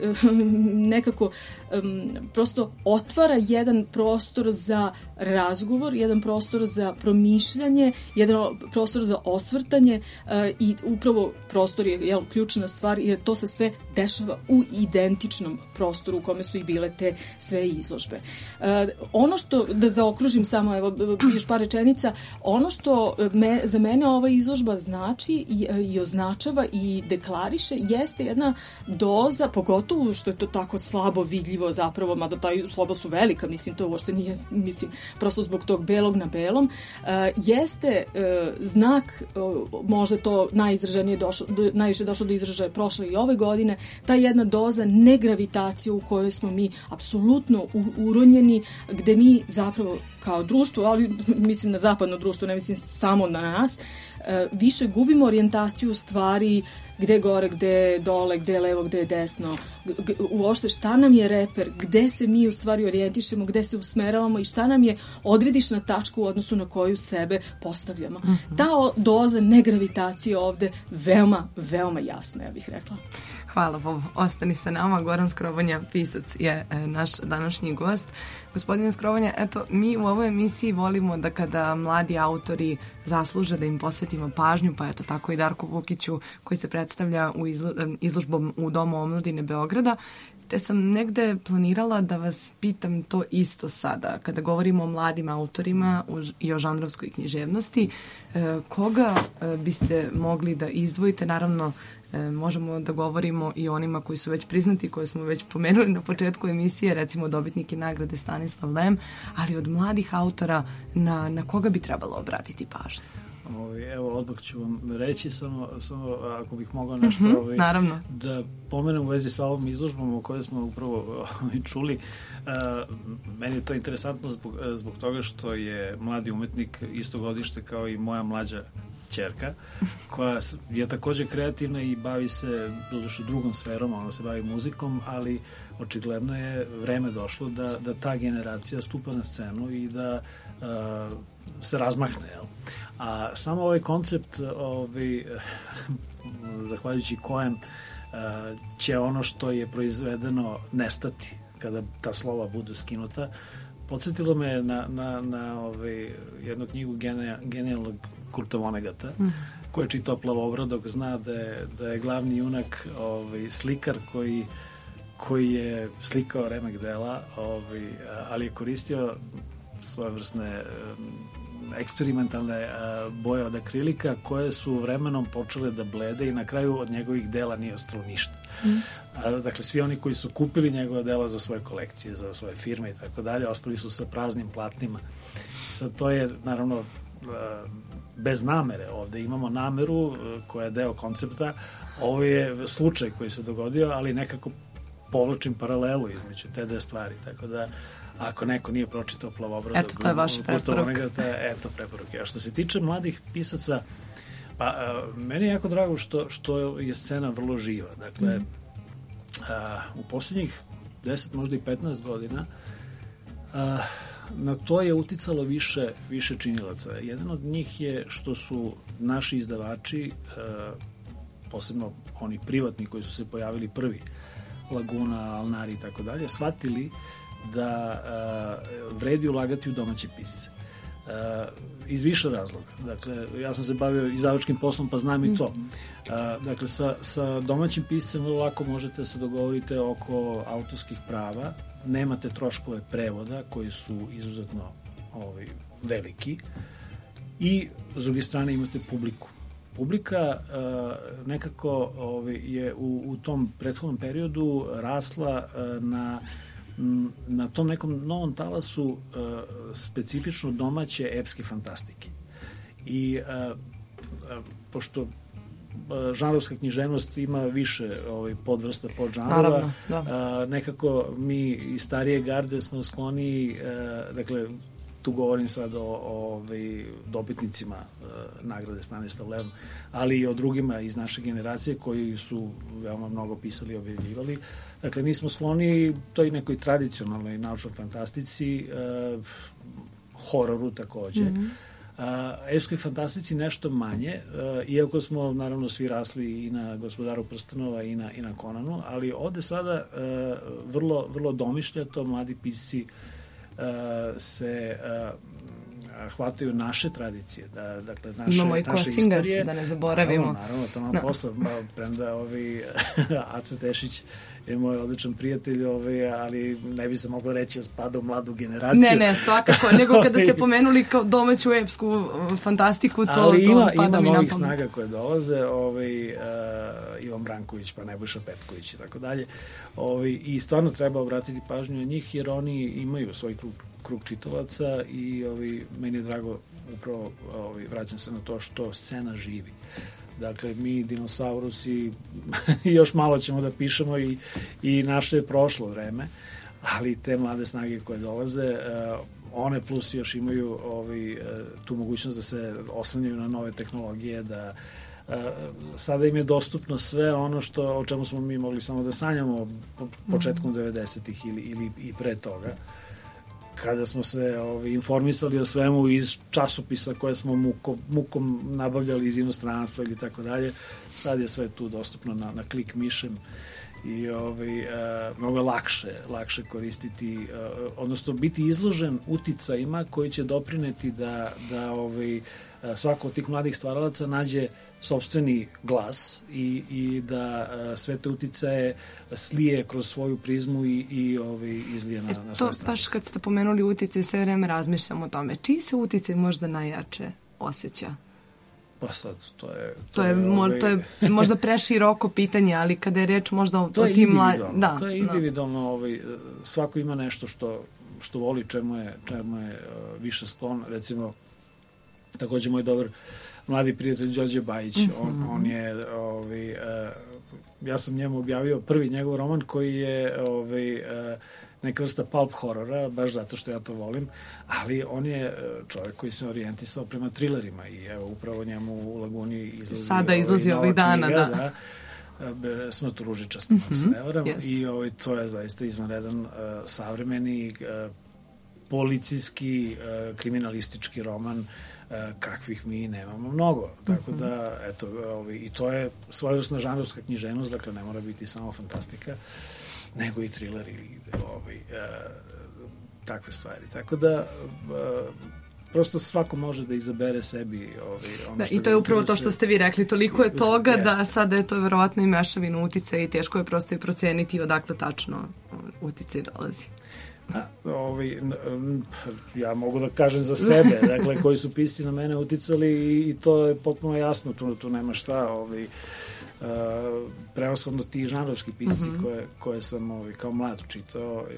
nekako um, prosto otvara jedan prostor za razgovor, jedan prostor za promišljanje, jedan prostor za osvrtanje uh, i upravo prostor je jel, ključna stvar jer to se sve dešava u identičnom prostoru u kome su i bile te sve izložbe. Uh, ono što, da zaokružim samo evo, još par rečenica, ono što me, za mene ova izložba znači i, i označava i deklariše jeste jedna doza, pogotovo što je to tako slabo vidljivo zapravo, mada taj sloba su velika, mislim, to uopšte nije, mislim, prosto zbog tog belog na belom, uh, jeste uh, znak, uh, možda to najizraženije došlo, do, najviše došlo do izražaja prošle i ove godine, ta jedna doza negravitacije u kojoj smo mi apsolutno uronjeni, gde mi zapravo kao društvo, ali mislim na zapadno društvo, ne mislim samo na nas, uh, više gubimo orijentaciju u stvari gde gore, gde dole, gde levo, gde desno, g- uopšte šta nam je reper, gde se mi u stvari orijentišemo, gde se usmeravamo i šta nam je odredišna tačka u odnosu na koju sebe postavljamo. Mm-hmm. Ta o- doza negravitacije ovde veoma, veoma jasna, ja bih rekla.
Hvala vam. Ostani sa nama. Goran Skrobanja, pisac, je e, naš današnji gost. Gospodine Skrobanja, eto, mi u ovoj emisiji volimo da kada mladi autori zasluže da im posvetimo pažnju, pa eto tako i Darku Vukiću koji se predstavlja u izlo, izložbom u Domu omladine Beograda, te sam negde planirala da vas pitam to isto sada, kada govorimo o mladim autorima i o žanrovskoj književnosti, koga biste mogli da izdvojite? Naravno, možemo da govorimo i o onima koji su već priznati, koje smo već pomenuli na početku emisije, recimo dobitniki nagrade Stanislav Lem, ali od mladih autora na, na koga bi trebalo obratiti pažnju?
Evo, odmah ću vam reći, samo, samo ako bih mogao nešto
mm-hmm,
ovaj,
naravno.
da pomenem u vezi sa ovom izložbom o kojoj smo upravo čuli. Meni je to interesantno zbog, zbog toga što je mladi umetnik isto godište kao i moja mlađa ćerka, koja je takođe kreativna i bavi se doduše drugom sferom, ona se bavi muzikom, ali očigledno je vreme došlo da, da ta generacija stupa na scenu i da uh, se razmahne, jel? A samo ovaj koncept, ovaj, zahvaljujući kojem uh, će ono što je proizvedeno nestati kada ta slova budu skinuta, podsjetilo me na, na, na ovaj, jednu knjigu genija, genijalnog Kurta Vonnegata, mm. koji je čitao Plavobradog, zna da je, da je glavni junak ovaj, slikar koji, koji je slikao remek dela, ovaj, ali je koristio svojevrsne eksperimentalne boje od akrilika koje su vremenom počele da blede i na kraju od njegovih dela nije ostalo ništa. Mm. Dakle, svi oni koji su kupili njegove dela za svoje kolekcije, za svoje firme i tako dalje, ostali su sa praznim platnima. Sad, to je, naravno, bez namere. Ovde imamo nameru koja je deo koncepta. Ovo je slučaj koji se dogodio, ali nekako povlačim paralelu između te dve stvari. Tako da, ako neko nije pročitao Plavobradog,
eto, to je vaša preporuka.
Eto, preporuke. A što se tiče mladih pisaca, pa a, meni je jako drago što, što je scena vrlo živa. Dakle, mm. a, u posljednjih deset, možda i petnaest godina a, na to je uticalo više, više činilaca. Jedan od njih je što su naši izdavači, a, posebno oni privatni koji su se pojavili prvi, Laguna, Alnari i tako dalje, shvatili da uh, vredi ulagati u domaće pisce. Uh, iz više razloga. Dakle, ja sam se bavio izdavačkim poslom, pa znam i to. Uh, dakle, sa, sa domaćim piscem vrlo lako možete se dogovorite oko autorskih prava, nemate troškove prevoda koji su izuzetno ovaj, veliki i s druge strane imate publiku. Publika uh, nekako ovaj, je u, u tom prethodnom periodu rasla uh, na na tom nekom novom talasu uh, specifično domaće epske fantastike. I uh, uh, pošto uh, žanrovska književnost ima više ovaj, podvrsta, podžanrova, uh, nekako mi iz starije garde smo skloni, uh, dakle, tu govorim sad o, o ovaj, dobitnicima uh, nagrade Stanislav Lem, ali i o drugima iz naše generacije koji su veoma mnogo pisali i objavljivali. Dakle, mi smo skloni toj nekoj tradicionalnoj naučnoj fantastici, uh, hororu takođe. Mm-hmm. Uh, epskoj fantastici nešto manje, uh, iako smo naravno svi rasli i na Gospodaru prstenova i na, i na Konanu, ali ovde sada uh, vrlo, vrlo domišljato mladi pisci uh, se uh, hvataju naše tradicije, da, dakle, naše,
imamo i
naše
Kosingas,
istorije.
Da ne zaboravimo.
Naravno, naravno, to nam no. posle, premda ovi Aca Tešić je moj odličan prijatelj, ovaj, ali ne bi se moglo reći da spada u mladu generaciju.
Ne, ne, svakako, nego kada ste pomenuli kao domaću epsku fantastiku, to,
ali
to
ima,
pada mi na pamet.
Ima novih snaga koje dolaze, ovaj, uh, Ivan Branković, pa Nebojša Petković i tako dalje. Ovaj, I stvarno treba obratiti pažnju na njih, jer oni imaju svoj krug, krug čitalaca i ovaj, meni je drago, upravo ovaj, vraćam se na to što scena živi. Dakle, mi, dinosaurusi, još malo ćemo da pišemo i, i naše je prošlo vreme, ali te mlade snage koje dolaze, uh, one plus još imaju ovaj, uh, tu mogućnost da se oslanjaju na nove tehnologije, da uh, sada im je dostupno sve ono što, o čemu smo mi mogli samo da sanjamo po, početkom devedesetih ili, ili i pre toga, kada smo se ovaj, informisali o svemu iz časopisa koje smo mukom, mukom nabavljali iz inostranstva ili tako dalje. Sad je sve tu dostupno na, na klik mišem i ovaj, a, mnogo je lakše, lakše koristiti, a, odnosno biti izložen uticajima koji će doprineti da, da ovaj, a, svako od tih mladih stvaralaca nađe sopstveni glas i, i da uh, sve te uticaje slije kroz svoju prizmu i, i ovaj, izlije na, na svoje stranice.
To baš kad ste pomenuli uticaj, sve vreme razmišljam o tome. Čiji se uticaj možda najjače osjeća?
Pa sad, to je...
To, to, je, je, ovaj... to je možda preširoko pitanje, ali kada je reč možda o, o tim mladim...
Da, to je individualno, da. Ovaj, svako ima nešto što, što voli, čemu je, čemu je uh, više sklon. Recimo, takođe moj dobar mladi prijatelj Đorđe Bajić, mm-hmm. on, on je... Ovaj, uh, ja sam njemu objavio prvi njegov roman koji je... Ovaj, uh, neka vrsta pulp horora, baš zato što ja to volim, ali on je čovjek koji se orijentisao prema trilerima i evo, upravo njemu u Laguni izlazi...
Sada izlazi ovih dana,
knjiga,
da.
da. Smrt u ružičastom, mm-hmm. ako se ne varam,
Jest.
i ovaj, to je zaista izvanredan uh, savremeni uh, policijski, uh, kriminalistički roman uh, kakvih mi nemamo mnogo. Tako mm-hmm. da, eto, ovaj, i to je svojevrsna žanrovska književnost, dakle ne mora biti samo fantastika, nego i thriller ili ovaj, uh, takve stvari. Tako da uh, prosto svako može da izabere sebi ovaj, ono
da,
što
i to je upravo to što ste vi rekli. Toliko je toga
jeste.
Da sada je to verovatno i mešavina uticaja i teško je prosto i proceniti odakle tačno uticaj dolazi.
A, ovaj, ja mogu da kažem za sebe, dakle, koji su pisci na mene uticali i, i to je potpuno jasno, tu, tu nema šta, ovaj, Uh, prevashodno ti žanrovski pisci mm-hmm. koje, koje sam ovaj, kao mlad čitao, uh,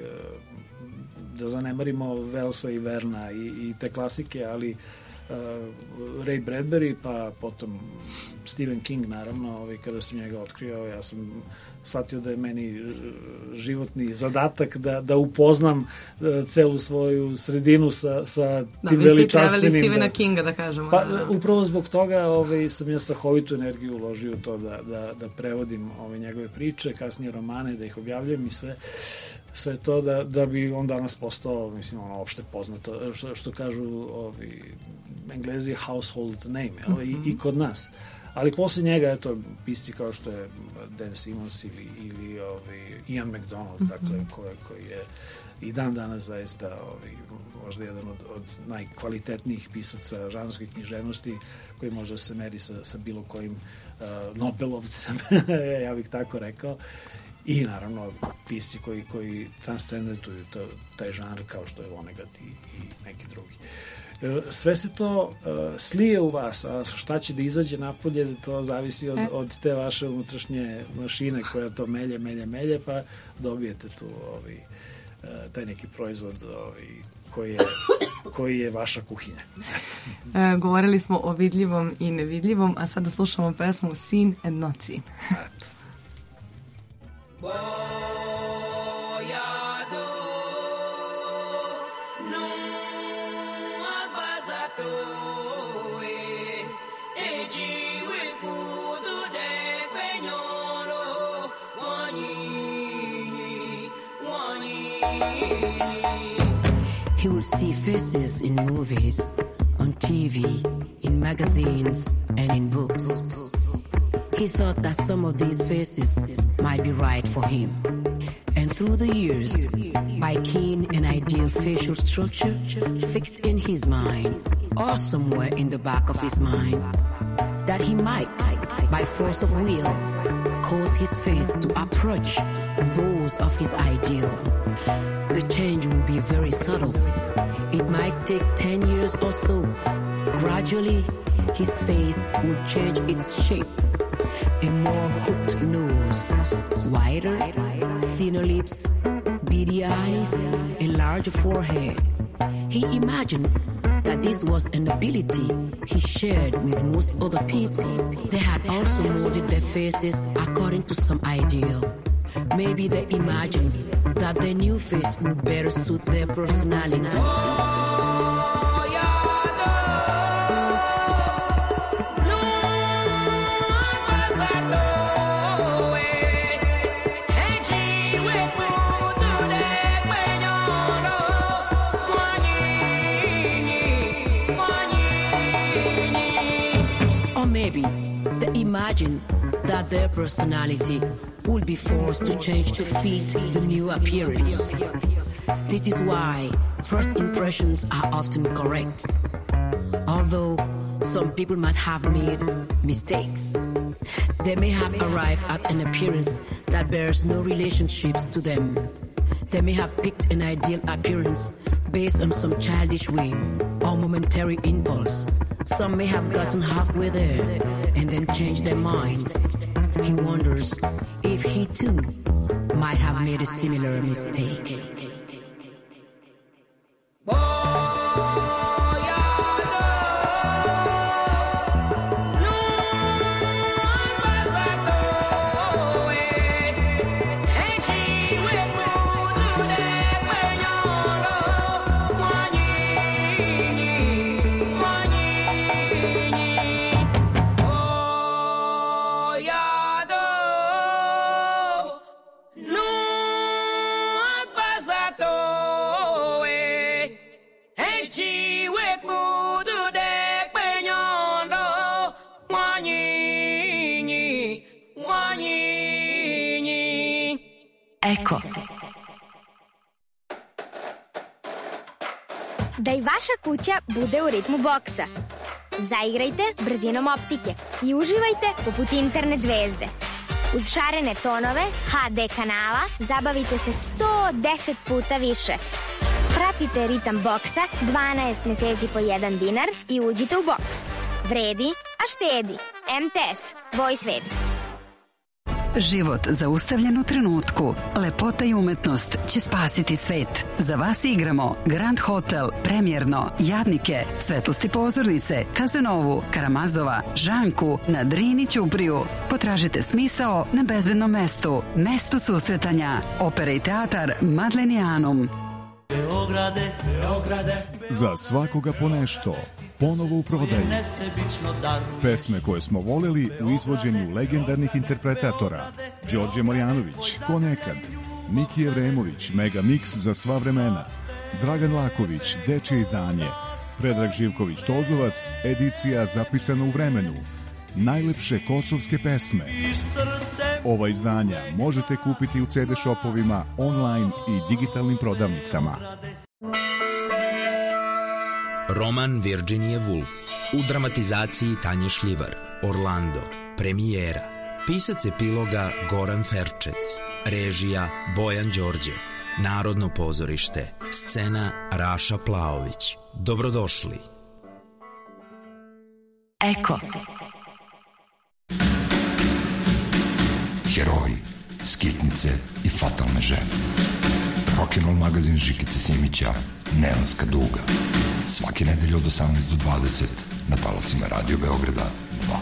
da zanemarimo Wellsa i Verna i, i te klasike, ali uh, Ray Bradbury, pa potom Stephen King, naravno, ovaj, kada sam njega otkrio, ja sam shvatio da je meni životni zadatak da, da upoznam uh, celu svoju sredinu sa, sa
da,
tim veličanstvenim... Da, vi ste
Stephena Kinga, da kažemo.
Pa,
da.
Upravo zbog toga ovaj, sam ja strahovitu energiju uložio u to da, da, da prevodim ovaj, njegove priče, kasnije romane, da ih objavljujem i sve, sve to da, da bi on danas postao, mislim, ono, opšte poznato, što, što kažu ovi, Englezi household name, ali mm-hmm. i, i kod nas. Ali posle njega, eto, pisci kao što je Dan Simmons ili, ili ovaj, Ian McDonald, mm-hmm. dakle, koji, koji je i dan danas zaista ovaj, možda jedan od, od najkvalitetnijih pisaca žanrovske književnosti, koji može se meri sa, sa bilo kojim uh, Nobelovcem, ja bih tako rekao. I naravno pisci koji, koji transcendentuju to, taj žanr kao što je Vonnegut i, i neki drugi. Sve se to uh, slije u vas, a šta će da izađe napolje, to zavisi od, od te vaše unutrašnje mašine koja to melje, melje, melje, pa dobijete tu ovaj, uh, taj neki proizvod ovaj, koji, je, koji je vaša kuhinja.
E, govorili smo o vidljivom i nevidljivom, a sada slušamo pesmu Seen and Not Seen.
Eto.
He would see faces in movies, on T V, in magazines, and in books. He thought that some of these faces might be right for him. And through the years, by keen and ideal facial structure fixed in his mind, or somewhere in the back of his mind, that he might, by force of will, cause his face to approach those of his ideal. The change will be very subtle. It might take ten years or so. Gradually, his face will change its shape. A more hooked nose, wider, thinner lips, beady eyes, a larger forehead. He imagined that this was an ability he shared with most other people. They had also molded their faces according to some ideal. Maybe they imagined that their new face would better suit their personality. Or maybe they imagined that their personality will be forced to change to fit the new appearance. This is why first impressions are often correct. Although Some people might have made mistakes. They may have arrived at an appearance that bears no relationships to them. They may have picked an ideal appearance based on some childish whim or momentary impulse. Some may have gotten halfway there and then changed their minds. He wonders if he too might have made a similar mistake.
Eko.
Da i vaša kuća bude u ritmu boksa. Zaigrajte brzinom optike i uživajte poput internet zvezde. Uz šarene tonove ha de kanala zabavite se sto deset puta više. Pratite ritam boksa dvanaest meseci po jedan dinar i uđite u boks. Vredi, a štedi. em te es, tvoj svet.
Život zaustavljen u trenutku. Lepota i umetnost će spasiti svet. Za vas igramo Grand Hotel, Premjerno, Jadnike, Svetlosti pozornice, Kazanovu, Karamazova, Žanku, na Drini Ćupriju. Potražite smisao na bezbednom mestu. Mesto susretanja. Opera i teatar Madlenijanum.
Beograde, Beograde.
Za svakoga po nešto. Ponovo u prodaju. Pesme koje smo voleli u izvođenju legendarnih interpretatora. Đorđe Marjanović, Ko nekad. Miki Jevremović, Mega Mix za sva vremena. Dragan Laković, Dečje izdanje. Predrag Živković Tozovac, edicija zapisana u vremenu. Najlepše kosovske pesme. Ova izdanja možete kupiti u ce de shopovima, online i digitalnim prodavnicama.
Roman Virginia Woolf u dramatizaciji Tanje Šljivar. Orlando. Premijera. Pisac epiloga Goran Ferčec. Režija Bojan Đorđev. Narodno pozorište. Scena Raša Plaović. Dobrodošli.
Eko.
Heroji, skitnice i fatalne žene. Rock'n'roll magazin Žikice Simića, Neonska duga. Svake nedelje od osamnaest do dvadeset na talasima Radio Beograda dva.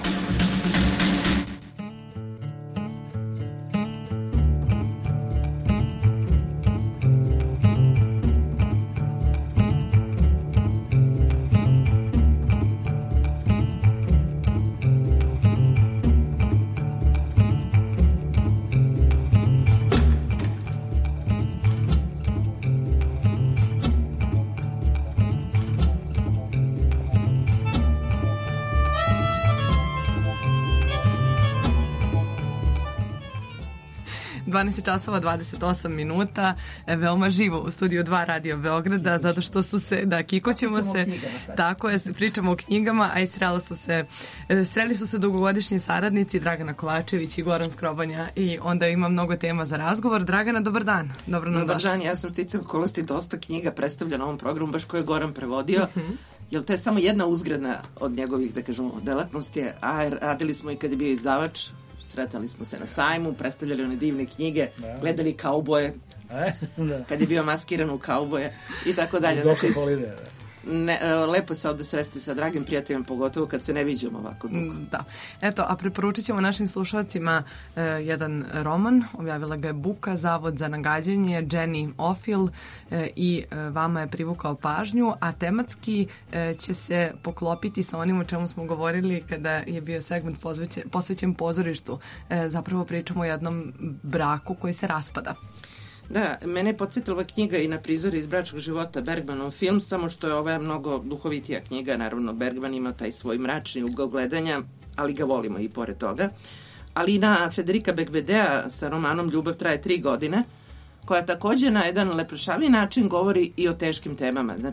dvanaest časova dvadeset osam minuta, veoma živo u studiju dva Radio Beograda, zato što su se, da, kikoćemo se, tako je, pričamo o knjigama, a i sreli su se, sreli su se dugogodišnji saradnici Dragana Kovačević i Goran Skrobanja i onda ima mnogo tema za razgovor. Dragana, dobar dan. Dobro nam
dobar
došli.
dan, ja sam sticam okolnosti, dosta knjiga predstavlja na ovom programu, baš koje je Goran prevodio. Mm-hmm. Jel to je samo jedna uzgredna od njegovih, da kažemo, delatnosti, a radili smo i kad je bio izdavač, sretali smo se na sajmu, predstavljali one divne knjige, da. Gledali kauboje, da. Kad je bio maskiran u kauboje i tako dalje. Znači, ne, lepo se ovde sresti sa dragim prijateljem, pogotovo kad se ne viđamo ovako dugo.
Da. Eto, a preporučit ćemo našim slušalcima e, jedan roman, objavila ga je Buka, Zavod za nagađanje, Jenny Ofil e, i e, vama je privukao pažnju, a tematski e, će se poklopiti sa onim o čemu smo govorili kada je bio segment posvećen, posvećen pozorištu. E, zapravo pričamo o jednom braku koji se raspada.
Da, mene je podsjetila ova knjiga i na prizore iz bračnog života, Bergmanov film, samo što je ova mnogo duhovitija knjiga, naravno Bergman ima taj svoj mračni ugao gledanja, ali ga volimo i pored toga. Ali i na Federika Bekbedea sa romanom Ljubav traje tri godine, koja takođe na jedan lepršavi način govori i o teškim temama. Znači,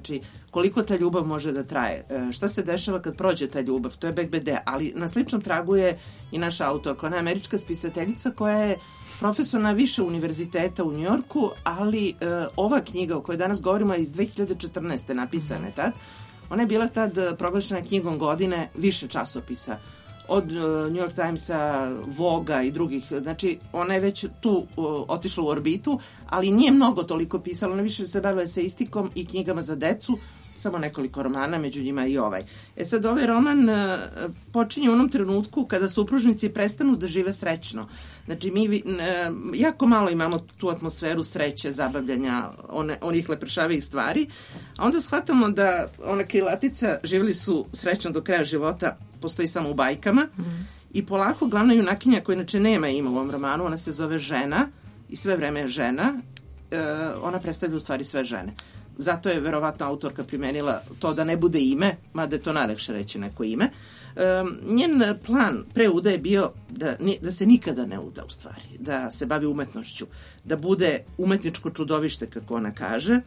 koliko ta ljubav može da traje, šta se dešava kad prođe ta ljubav, to je Beck B D, ali na sličnom tragu je i naša autorka, ona je američka spisateljica koja je profesor na više univerziteta u Njujorku, ali uh, ova knjiga o kojoj danas govorimo je iz dve hiljade četrnaeste napisana je tad. Ona je bila tad proglašena knjigom godine više časopisa, od uh, New York Timesa, Voga i drugih. Znači, ona je već tu uh, otišla u orbitu, ali nije mnogo toliko pisala. Ona više se bavila eseistikom i knjigama za decu, samo nekoliko romana, među njima i ovaj. E sad, ovaj roman uh, počinje u onom trenutku kada supružnici prestanu da žive srećno. Znači, mi uh, jako malo imamo tu atmosferu sreće, zabavljanja, one, onih lepršavih stvari, a onda shvatamo da ona krilatica živjeli su srećno do kraja života, postoji samo u bajkama, mm. i polako glavna junakinja koja inače nema ima u ovom romanu, ona se zove Žena i sve vreme je žena, uh, ona predstavlja u stvari sve žene. Zato je verovatno autorka primenila to da ne bude ime, mada je to najlakše reći neko ime. Um, njen plan pre uda je bio da, da se nikada ne uda u stvari, da se bavi umetnošću, da bude umetničko čudovište, kako ona kaže.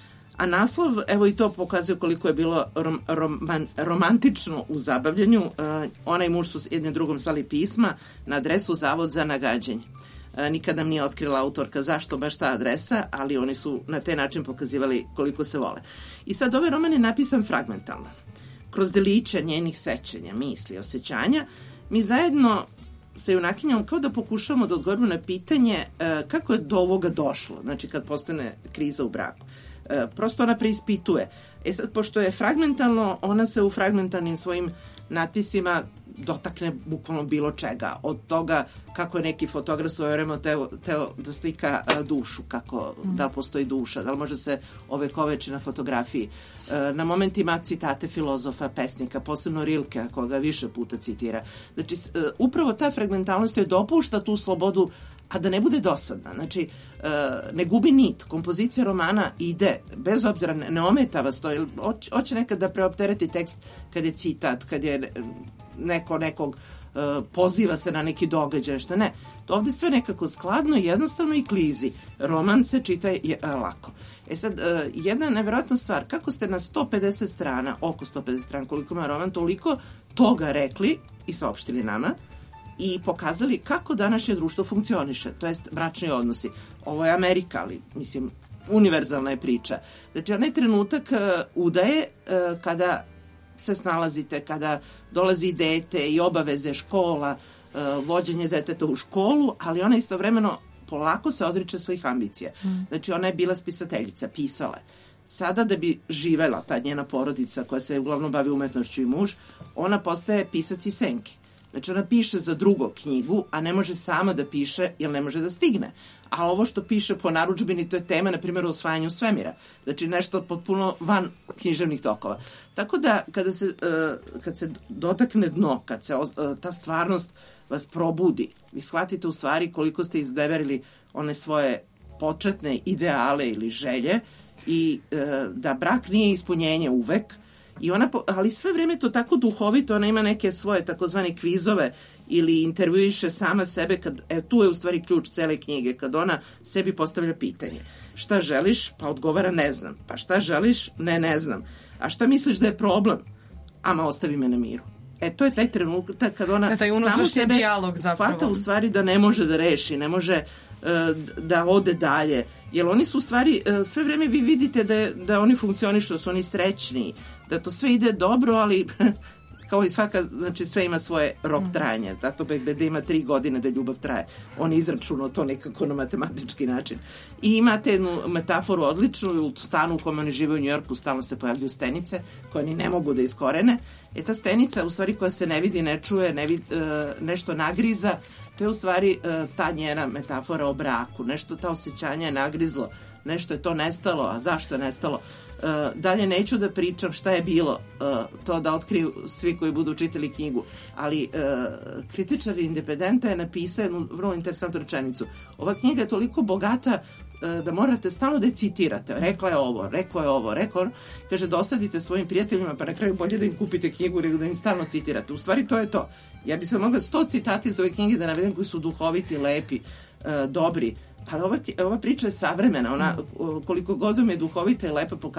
A naslov, evo i to pokazuje koliko je bilo rom, roman, romantično u zabavljanju. Uh, ona i muž su jedne drugom slali pisma na adresu Zavod za nagađanje. Nikad nam nije otkrila autorka zašto baš ta adresa, ali oni su na taj način pokazivali koliko se vole. I sad ovaj roman je napisan fragmentalno. Kroz delića njenih sećanja, misli, osjećanja, mi zajedno sa junakinjom kao da pokušavamo da odgovorimo na pitanje kako je do ovoga došlo, znači kad postane kriza u braku. Prosto ona preispituje. E sad, pošto je fragmentalno, ona se u fragmentalnim svojim natpisima dotakne bukvalno bilo čega. Od toga kako je neki fotograf svoje vreme teo, teo da slika a, dušu, kako, mm. da li postoji duša, da li može se ovekoveči na fotografiji. E, na moment ima citate filozofa, pesnika, posebno Rilke, koga više puta citira. Znači, e, upravo ta fragmentalnost je dopušta tu slobodu, a da ne bude dosadna. Znači, e, ne gubi nit. Kompozicija romana ide, bez obzira, ne, ne ometa vas to, jer hoće nekad da preoptereti tekst kad je citat, kad je neko nekog uh, poziva se na neki događaj, što ne. Ovde sve nekako skladno, jednostavno i klizi. Roman se čita je, uh, lako. E sad, uh, jedna nevjerojatna stvar, kako ste na sto pedeset strana, oko sto pedeset strana, koliko ima roman, toliko toga rekli i saopštili nama i pokazali kako današnje društvo funkcioniše, to jest bračni odnosi. Ovo je Amerika, ali, mislim, univerzalna je priča. Znači, onaj trenutak uh, udaje uh, kada se snalazite, kada dolazi dete i obaveze, škola, vođenje deteta u školu, ali ona istovremeno polako se odriče svojih ambicija. Mm. Znači, ona je bila spisateljica, pisala je. Sada da bi živela ta njena porodica koja se uglavnom bavi umetnošću i muž, ona postaje pisac i senke. Znači, ona piše za drugog knjigu, a ne može sama da piše jer ne može da stigne. A ovo što piše po narudžbini, to je tema, na primjer, o osvajanju svemira. Znači, nešto potpuno van književnih tokova. Tako da, kada se, uh, kad se dotakne dno, kad se uh, ta stvarnost vas probudi, vi shvatite u stvari koliko ste izdeverili one svoje početne ideale ili želje i uh, da brak nije ispunjenje uvek, i ona, ali sve vreme to tako duhovito, ona ima neke svoje takozvane kvizove ili intervjuiše sama sebe, kad, e, tu je u stvari ključ cele knjige, kad ona sebi postavlja pitanje. Šta želiš? Pa odgovara ne znam. Pa šta želiš? Ne, ne znam. A šta misliš da je problem? Ama ostavi me na miru. E, to je taj trenutak kad ona samo sebe shvata u stvari da ne može da reši, ne može uh, da ode dalje. Jer oni su u stvari, uh, sve vreme vi vidite da, je, da oni funkcionišu, da su oni srećni, da to sve ide dobro, ali kao i svaka, znači sve ima svoje rok trajanja. Zato Beck B D ima tri godine da ljubav traje. On je izračunao to nekako na matematički način. I imate jednu metaforu odličnu, u stanu u kome oni žive u Njujorku stalno se pojavljuju stenice koje ni ne mogu da iskorene. E ta stenica, u stvari koja se ne vidi, ne čuje, ne vid, nešto nagriza, to je u stvari ta njena metafora o braku. Nešto ta osjećanja je nagrizlo, nešto je to nestalo, a zašto je nestalo? Uh, dalje neću da pričam šta je bilo, uh, to da otkriju svi koji budu čitali knjigu, ali uh, kritičar Independenta je napisao jednu vrlo interesantnu rečenicu. Ova knjiga je toliko bogata uh, da morate stalno da je citirate. Rekla je ovo, rekao je ovo, rekao ono. Kaže, dosadite svojim prijateljima, pa na kraju bolje da im kupite knjigu nego da im stalno citirate. U stvari to je to. Ja bi se mogla sto citati iz ove knjige da navedem koji su duhoviti, lepi, uh, dobri. Ali ova, ova priča je savremena, ona koliko god vam je duhovita i lepa pokazuje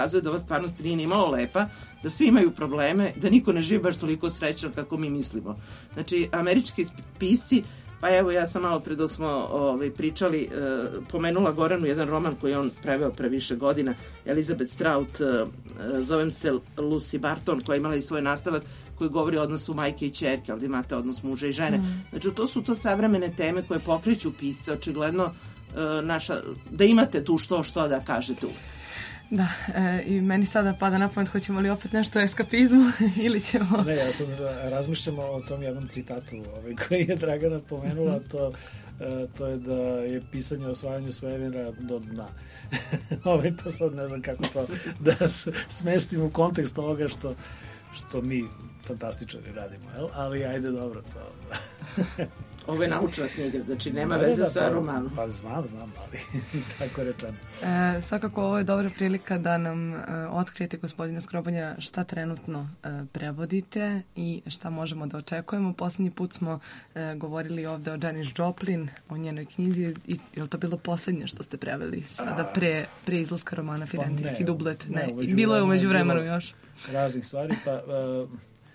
pokazuje da ova stvarnost nije ni malo lepa, da svi imaju probleme, da niko ne živi baš toliko srećan kako mi mislimo. Znači, američki pisci, pa evo ja sam malo pre dok smo ovaj, pričali, e, pomenula Goranu jedan roman koji on preveo pre više godina, Elizabeth Strout, e, zovem se Lucy Barton, koja je imala i svoj nastavak koji govori o odnosu majke i ćerke, ali imate odnos muža i žene. Mm. Znači, to su to savremene teme koje pokreću pisce, očigledno e, naša, da imate tu što što da kažete uvek.
Da, e, i meni sada pada na pamet, hoćemo li opet nešto o eskapizmu ili ćemo...
Ne, ja sad razmišljamo o tom jednom citatu ovaj, koji je Dragana pomenula, to, e, to je da je pisanje o osvajanju svemira do dna. ovaj, pa sad ne znam kako to da smestim u kontekst ovoga što, što mi fantastičari radimo, jel? Ali ajde, dobro, to...
Ovo je naučna knjiga, znači nema veze da, sa romanom.
Pa znam, znam, ali tako je rečeno.
E, svakako ovo je dobra prilika da nam e, otkrijete, gospodine Skrobanja, šta trenutno e, prevodite i šta možemo da očekujemo. Poslednji put smo e, govorili ovde o Janis Joplin, o njenoj knjizi. I, je li to bilo poslednje što ste preveli sada pre, pre izlaska romana Firentijski pa dublet? Ne, ne bilo je umeđu vremenu još.
Raznih stvari, pa... Uh,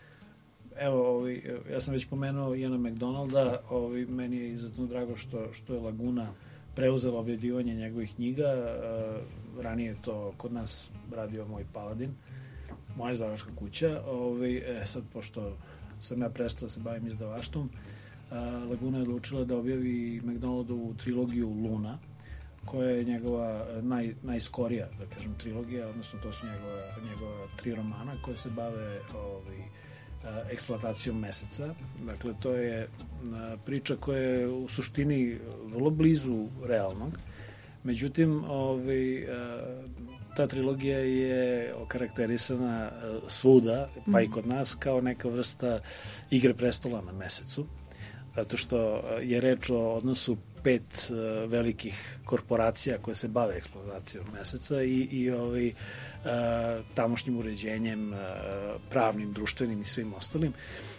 Evo, ovi, ja sam već pomenuo Iana McDonalda, ovi, meni je izuzetno drago što, što je Laguna preuzela objavljivanje njegovih knjiga. Uh, ranije je to kod nas radio moj Paladin, moja izdavačka kuća. Ovi, e, sad, pošto sam ja prestao da se bavim izdavaštvom, uh, Laguna je odlučila da objavi McDonaldovu trilogiju Luna, koja je njegova naj, najskorija, da kažem, trilogija, odnosno to su njegova, njegova tri romana koje se bave ovi, eksploatacijom meseca. Dakle, to je priča koja je u suštini vrlo blizu realnog. Međutim, ovaj, ta trilogija je okarakterisana svuda, pa i kod nas, kao neka vrsta Igre prestola na mesecu. Zato što je reč o odnosu pet uh, velikih korporacija koje se bave eksploatacijom meseca i, i ovaj, uh, tamošnjim uređenjem, uh, pravnim, društvenim i svim ostalim.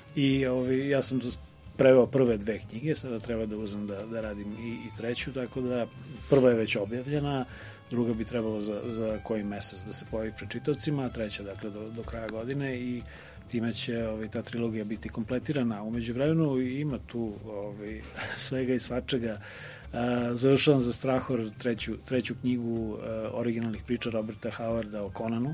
I ovaj, ja sam preveo prve dve knjige, sada treba da uzem da, da radim i, i treću, tako da prva je već objavljena, druga bi trebalo za, za koji mesec da se pojavi pred čitaocima, a treća dakle do, do kraja godine i time će ovaj, ta trilogija biti kompletirana. Umeđu vremenu ima tu ovaj, svega i svačega. Uh, završavam za Strahor treću, treću knjigu uh, originalnih priča Roberta Howarda o Conanu,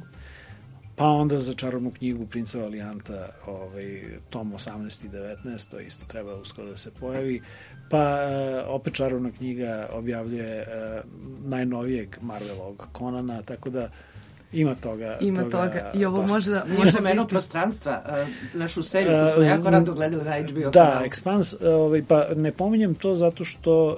pa onda za čarobnu knjigu Princa Valijanta ovaj, tom osamnaest i devetnaest, to isto treba uskoro da se pojavi, pa uh, opet čarobna knjiga objavljuje uh, najnovijeg Marvelovog Conana, tako da ima toga.
Ima toga, toga. I ovo možda...
Nije pomenuo biti... Prostranstva, uh, našu seriju koju smo uh, jako rado gledali na H B O.
Da, Expanse, ovaj, pa ne pominjem to zato što,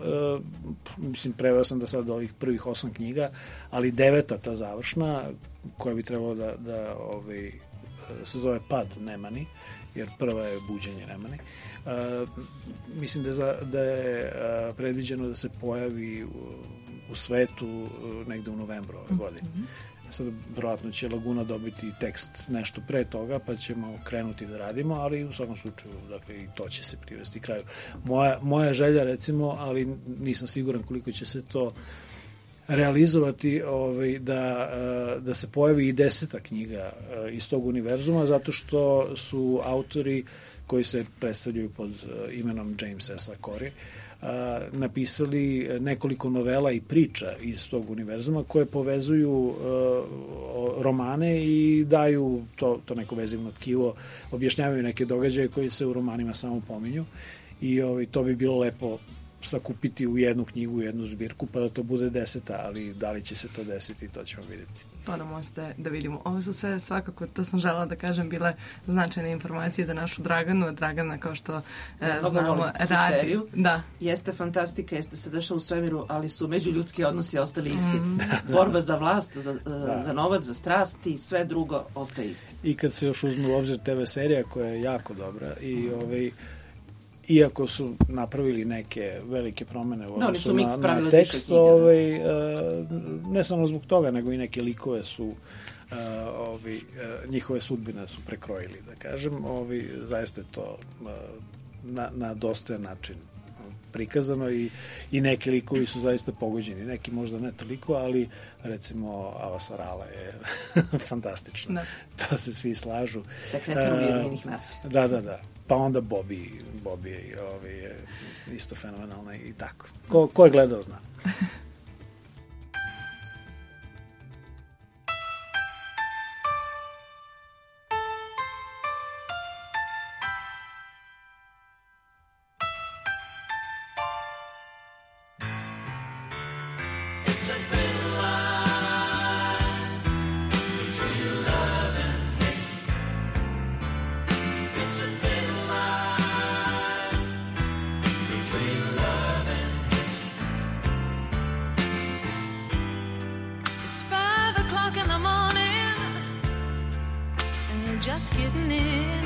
uh, mislim, preveo sam da sad ovih prvih osam knjiga, ali deveta, ta završna, koja bi trebalo da, da ovaj, se zove Pad Nemani, jer prva je Buđenje Nemani. Uh, mislim da je, za, da je uh, predviđeno da se pojavi u, u svetu uh, negde u novembru ove godine. Mm-hmm. Sad, vjerojatno će Laguna dobiti tekst nešto pre toga, pa ćemo krenuti da radimo, ali u svakom slučaju, dakle, i to će se privesti kraju. Moja, moja želja, recimo, ali nisam siguran koliko će se to realizovati, ovaj, da, da se pojavi i deseta knjiga iz tog univerzuma, zato što su autori koji se predstavljaju pod imenom James S. Corey, a, napisali nekoliko novela i priča iz tog univerzuma koje povezuju a, romane i daju to, to neko vezivno tkivo, objašnjavaju neke događaje koji se u romanima samo pominju i ovaj, to bi bilo lepo sakupiti u jednu knjigu, u jednu zbirku, pa da to bude deseta, ali da li će se to desiti, to ćemo vidjeti.
To nam ostaje da vidimo. Ovo su sve svakako, to sam žela da kažem, bile značajne informacije za našu Draganu. Dragana, kao što e, znamo, radi. Seriju. Da.
Jeste fantastika, jeste se došao u svemiru, ali su međuljudski odnosi ostali isti. Mm. Borba za vlast, za, da. za novac, za strast i sve drugo ostaje isti.
I kad se još uzme u obzir te ve serija koja je jako dobra i mm. ovaj iako su napravili neke velike promene u odnosu no, na, na tekst, ovaj, ne samo zbog toga, nego i neke likove su, ovaj, njihove sudbine su prekrojili, da kažem, ovaj, zaista je to na, na dostojan način prikazano i, i neki likovi su zaista pogođeni. Neki možda ne toliko, ali recimo Ava Sarala je fantastično. Da. To se svi slažu.
Sekretar Ujedinjenih nacija.
Da, da, da. Pa onda Bobby, Bobby je, ovaj, je isto fenomenalna i tako. Ko, ko je gledao zna.
Just getting in,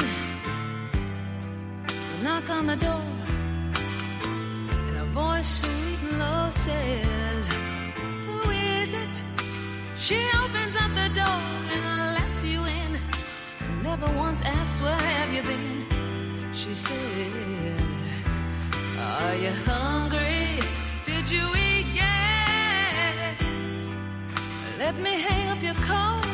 knock on the door, and a voice sweet and low says, who is it? She opens up the door and lets you in, never once asks where have you been. She said, are you hungry? Did you eat yet? Let me hang up your coat,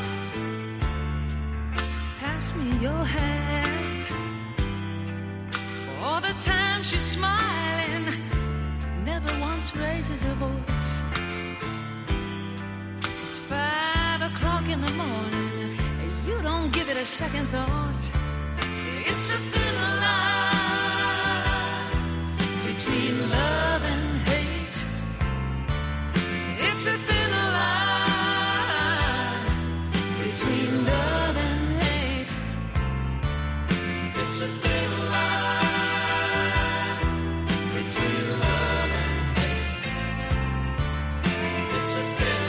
pass me your hat. All the time she's smiling, never once raises her voice. It's five o'clock in the morning, you don't give it a second thought. It's a thin line between love and hate. It's a thin line between love and it's a thin line between love and hate. It's a thin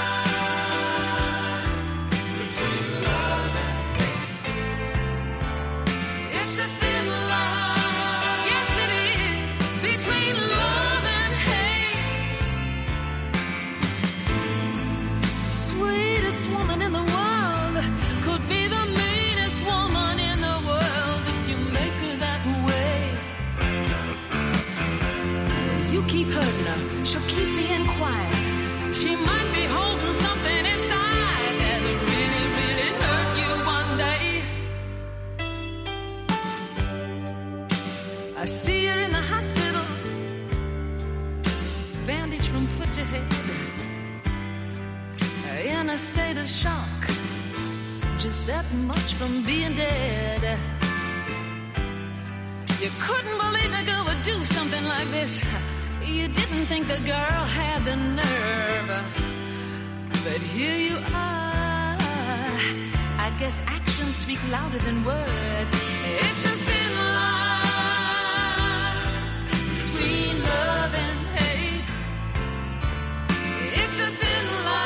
line between love and hate. It's a thin line, yes it is, between love and hate. The sweetest woman in the world could be the meanest woman in the world. You keep hurting her, she'll keep being quiet. She might be holding something inside that'll really, really hurt you one day. I see her in the hospital, bandaged from foot to head, in a state of shock, just that much from being dead. You couldn't believe the girl would do something like this. You didn't think the girl had the nerve, but here you are. I guess actions speak louder than words. It's a thin line between love and hate. It's a thin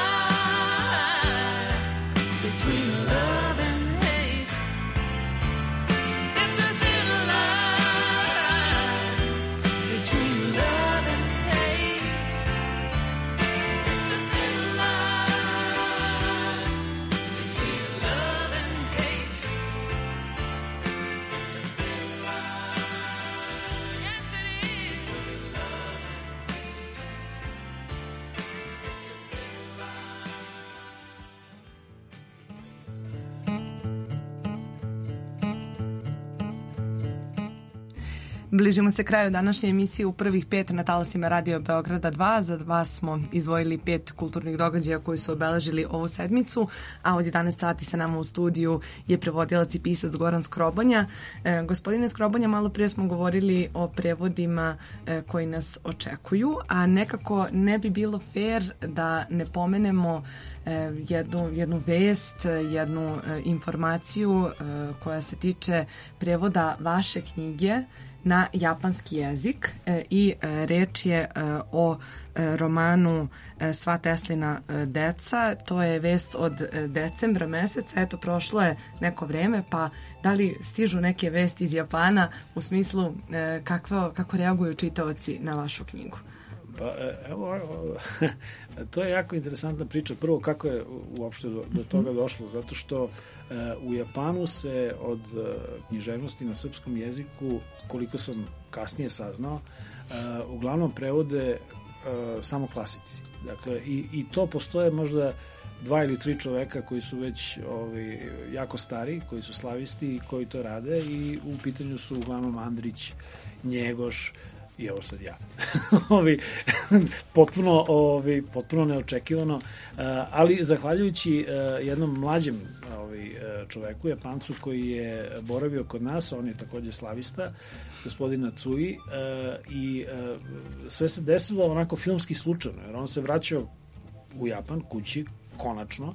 line between love and hate. It's a thin line between love and hate. It's a thin line between love and hate. It's a thin line, yes it is. Between love and hate. It's a thin line.
Bližimo se kraju današnje emisije u prvih pet na talasima Radio Beograda dva. Za vas smo izdvojili pet kulturnih događaja koji su obeležili ovu sedmicu, a od jedanaest sati sa nama u studiju je prevodilac i pisac Goran Skrobonja. E, gospodine Skrobonja, malo prije smo govorili o prevodima e, koji nas očekuju, a nekako ne bi bilo fair da ne pomenemo e, jednu, jednu vest, jednu e, informaciju e, koja se tiče prevoda vaše knjige na japanski jezik e, i e, reč je e, o e, romanu e, Sva Teslina e, deca. To je vest od e, decembra meseca. Eto, prošlo je neko vreme, pa da li stižu neke vesti iz Japana u smislu e, kakvo, kako reaguju čitaoci na vašu knjigu?
Pa evo, to je jako interesantna priča. Prvo, kako je uopšte do, do toga došlo? Zato što uh, u Japanu se od uh, književnosti na srpskom jeziku, koliko sam kasnije saznao, uglavnom prevode samo klasici. Dakle, i, i to postoje možda dva ili tri čoveka koji su već ovi, jako stari, koji su slavisti i koji to rade i u pitanju su uglavnom Andrić, Njegoš i ovo sad ja. ovi, potpuno, ovi, potpuno neočekivano, ali zahvaljujući jednom mlađem ovi, čoveku, Japancu koji je boravio kod nas, on je takođe slavista, gospodina Cui, i sve se desilo onako filmski slučajno, jer on se vraćao u Japan, kući, konačno,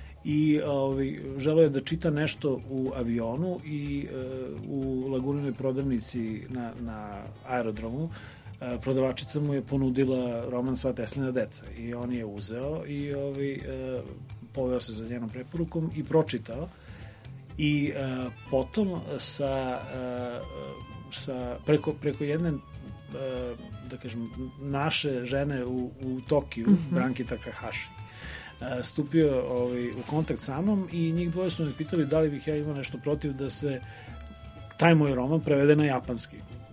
i ovaj, želeo je da čita nešto u avionu i uh, u Laguninoj prodavnici na, na aerodromu uh, prodavačica mu je ponudila roman Sva Teslina deca i on je uzeo i ovaj, uh, poveo se za njenom preporukom i pročitao i uh, potom sa, uh, sa preko, preko jedne uh, da kažem, naše žene u, u Tokiju, mm-hmm. Branki Takahashi, stupio ovaj, u kontakt sa mnom i njih dvoje su me pitali da li bih ja imao nešto protiv da se taj moj roman prevede na japanski.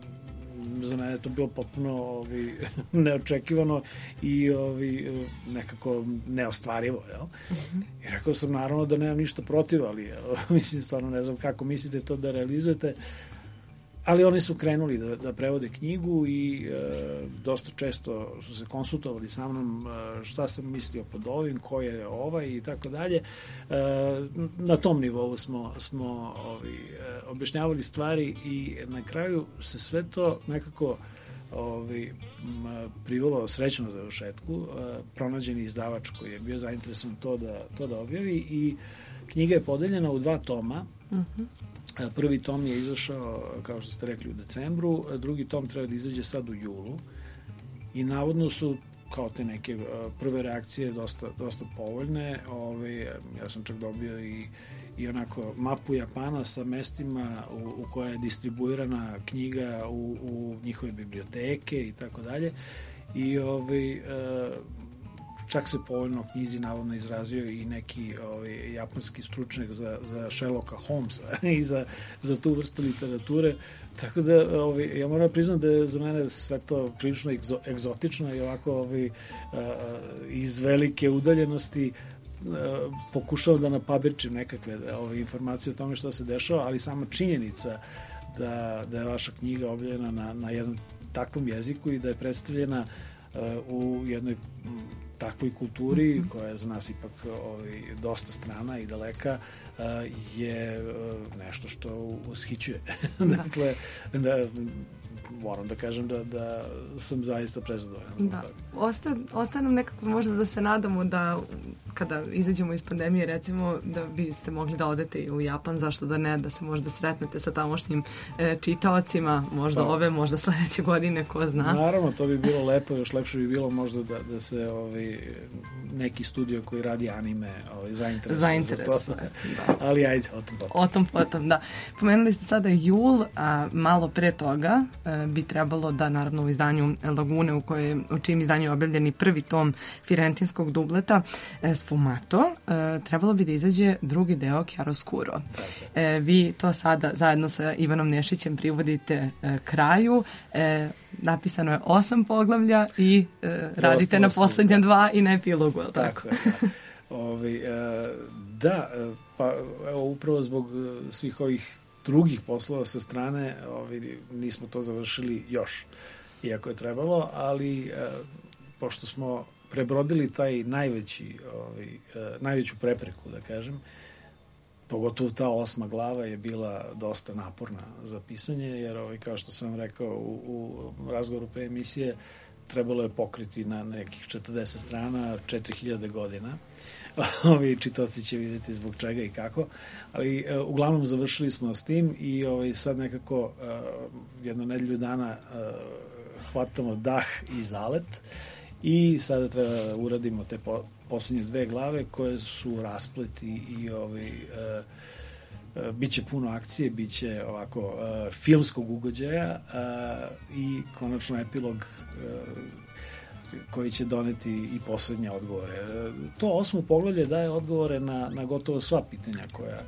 Za mene je to bilo potpuno ovaj, neočekivano i ovaj, nekako neostvarivo. Jel? Mm-hmm. I rekao sam naravno da nemam ništa protiv, ali jel, mislim stvarno ne znam kako mislite to da realizujete. Ali oni su krenuli da, da prevode knjigu i e, dosta često su se konsultovali sa mnom e, šta sam mislio pod ovim, ko je ovaj i tako dalje. E, na tom nivou smo, smo ovi, e, objašnjavali stvari i na kraju se sve to nekako ovi, m, privelo srećno završetku. E, pronađeni izdavač koji je bio zainteresovan to da, to da objavi i knjiga je podeljena u dva toma. Mm-hmm. Prvi tom je izašao, kao što ste rekli, u decembru, drugi tom treba da izađe sad u julu i navodno su kao te neke prve reakcije dosta, dosta povoljne. Ove, ja sam čak dobio i, i onako mapu Japana sa mestima u, u koja je distribuirana knjiga u, u njihove biblioteke i tako dalje. I ove, čak se povoljno knjizi navodno izrazio i neki ovaj, japanski stručnjak za, za Sherlocka Holmesa i za, za tu vrstu literature. Tako da, ovaj, ja moram priznati da je za mene sve to prilično egzo, egzotično i ovako ovaj, iz velike udaljenosti pokušao da napabirčim nekakve ovaj, informacije o tome što se dešava, ali sama činjenica da, da je vaša knjiga objavljena na, na jednom takvom jeziku i da je predstavljena u jednoj takvoj kulturi, mm-hmm. koja je za nas ipak ovaj, dosta strana i daleka, je nešto što ushićuje. dakle, da, moram da kažem da, da sam zaista prezadovoljan.
Da. Osta, ostaje nam nekako možda da se nadamo da kada izađemo iz pandemije, recimo, da biste mogli da odete i u Japan, zašto da ne, da se možda sretnete sa tamošnjim e, čitaocima, možda pa, ove, možda sledeće godine, ko zna.
Naravno, to bi bilo lepo, još lepše bi bilo možda da, da se ovaj, neki studio koji radi anime ovaj, zainteresuje.
Zainteresuje, da.
Ali ajde, o tom potom.
O tom potom, da. Pomenuli ste sada jul, a malo pre toga e, bi trebalo da, naravno, u izdanju Lagune, u, koje, u čijem izdanju je objavljeni prvi tom firentinskog dubleta, e, Sfumato, e, trebalo bi da izađe drugi deo Chiaroscuro. E, vi to sada zajedno sa Ivanom Nešićem privodite e, kraju. E, napisano je osam poglavlja i e, radite na poslednja dva i na epilogu, je li tako?
Tako je, da. Ovi, e, da, pa evo, upravo zbog svih ovih drugih poslova sa strane ovi, nismo to završili još, iako je trebalo, ali e, pošto smo prebrodili taj najveći, ovaj, najveću prepreku, da kažem, pogotovo ta osma glava je bila dosta naporna za pisanje, jer ovaj, kao što sam rekao u, u razgovoru pre emisije, trebalo je pokriti na nekih četrdeset strana, četiri hiljade godina. Ovi čitaoci će vidjeti zbog čega i kako, ali uh, uglavnom završili smo s tim i ovaj, sad nekako uh, jednu nedelju dana uh, hvatamo dah i zalet i sada treba da uradimo te po, posljednje dve glave koje su raspleti i ovaj, uh, uh, biće puno akcije, biće ovako uh, filmskog ugođaja uh, i konačno epilog uh, koji će doneti i poslednje odgovore. To osmo poglavlje daje odgovore na, na gotovo sva pitanja koja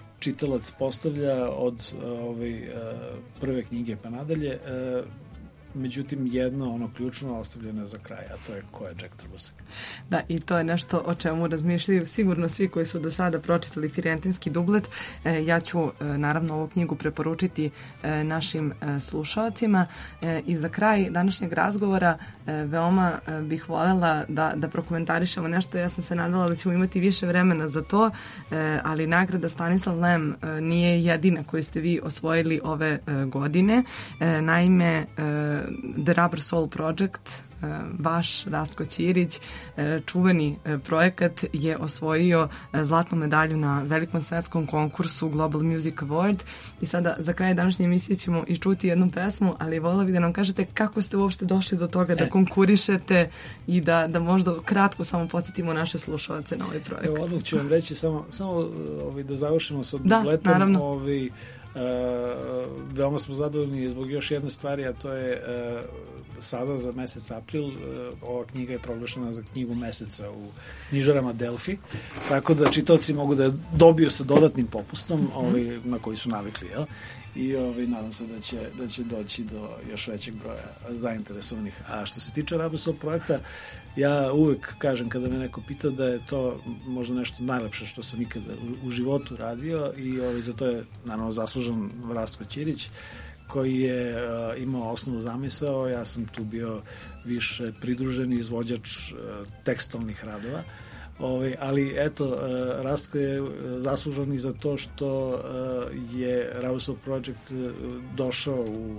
čitalac postavlja od ove, prve knjige pa nadalje. međutim jedno ono ključno ostavljeno je za kraj, a to je ko je Jack Trbusak.
Da, i to je nešto o čemu razmišljaju sigurno svi koji su do sada pročitali Firentinski dublet. E, ja ću e, naravno ovu knjigu preporučiti e, našim e, slušalcima e, i za kraj današnjeg razgovora e, veoma e, bih voljela da, da prokomentarišemo nešto. Ja sam se nadala da ćemo imati više vremena za to, e, ali nagrada Stanislav Lem e, nije jedina koju ste vi osvojili ove e, godine. E, naime, e, The Rubber Soul Project, vaš Rastko Ćirić, čuveni projekat, je osvojio zlatnu medalju na velikom svetskom konkursu Global Music Award i sada za kraj današnje emisije ćemo i čuti jednu pesmu, ali voljela bih da nam kažete kako ste uopšte došli do toga da konkurišete i da, da možda kratko samo podsjetimo naše slušalce na ovaj projekat.
Evo, odmah ću vam reći samo, samo ovaj, da završimo sa dubletom. Da, naravno. Ovaj, Uh, veoma smo zadovoljni zbog još jedne stvari, a to je uh, sada za mesec april uh, ova knjiga je proglašena za knjigu meseca u knjižarama Delfi, tako da čitaoci mogu da je dobiju sa dodatnim popustom, mm-hmm. ovaj, na koji su navikli, jel? I ovaj, nadam se da će, da će doći do još većeg broja zainteresovanih. A što se tiče Rubber Soul projekta, ja uvek kažem kada me neko pita da je to možda nešto najlepše što sam ikada u, u životu radio i ovaj, za to je naravno zaslužan Rastko Ćirić koji je uh, imao osnovu zamisao. Ja sam tu bio više pridruženi izvođač uh, tekstilnih radova. Ove, ali eto, Rastko je zaslužan i za to što je Rubber Soul Project došao u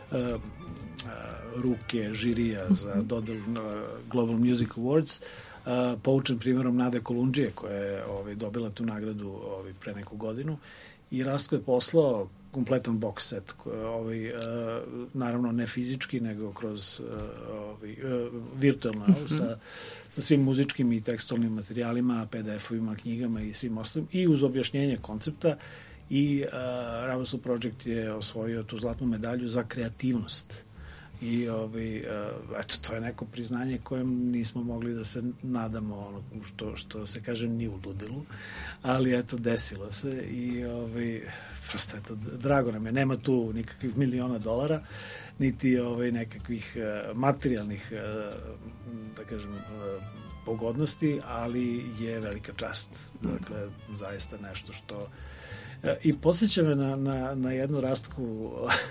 ruke žirija za dodelu Global Music Awards, poučen primjerom Nade Kolundžije koja je ove, dobila tu nagradu ove, pre neku godinu i Rastko je poslao kompletan box set, ovaj, uh, naravno ne fizički, nego kroz uh, ovaj, uh, virtualno, mm-hmm. sa, sa svim muzičkim i tekstualnim materijalima, pe de efovima, knjigama i svim ostalim, i uz objašnjenje koncepta i uh, Rubber Soul Project je osvojio tu zlatnu medalju za kreativnost. I ovaj, uh, eto, to je neko priznanje kojem nismo mogli da se nadamo, ono, što, što se kaže ni u ludilu, ali eto, desilo se i ovaj, prosto eto, drago nam je, nema tu nikakvih miliona dolara, niti ovaj, nekakvih uh, materijalnih, uh, da kažem, uh, pogodnosti, ali je velika čast. Dakle, zaista nešto što i podsjeća me na, na, na jednu Rastku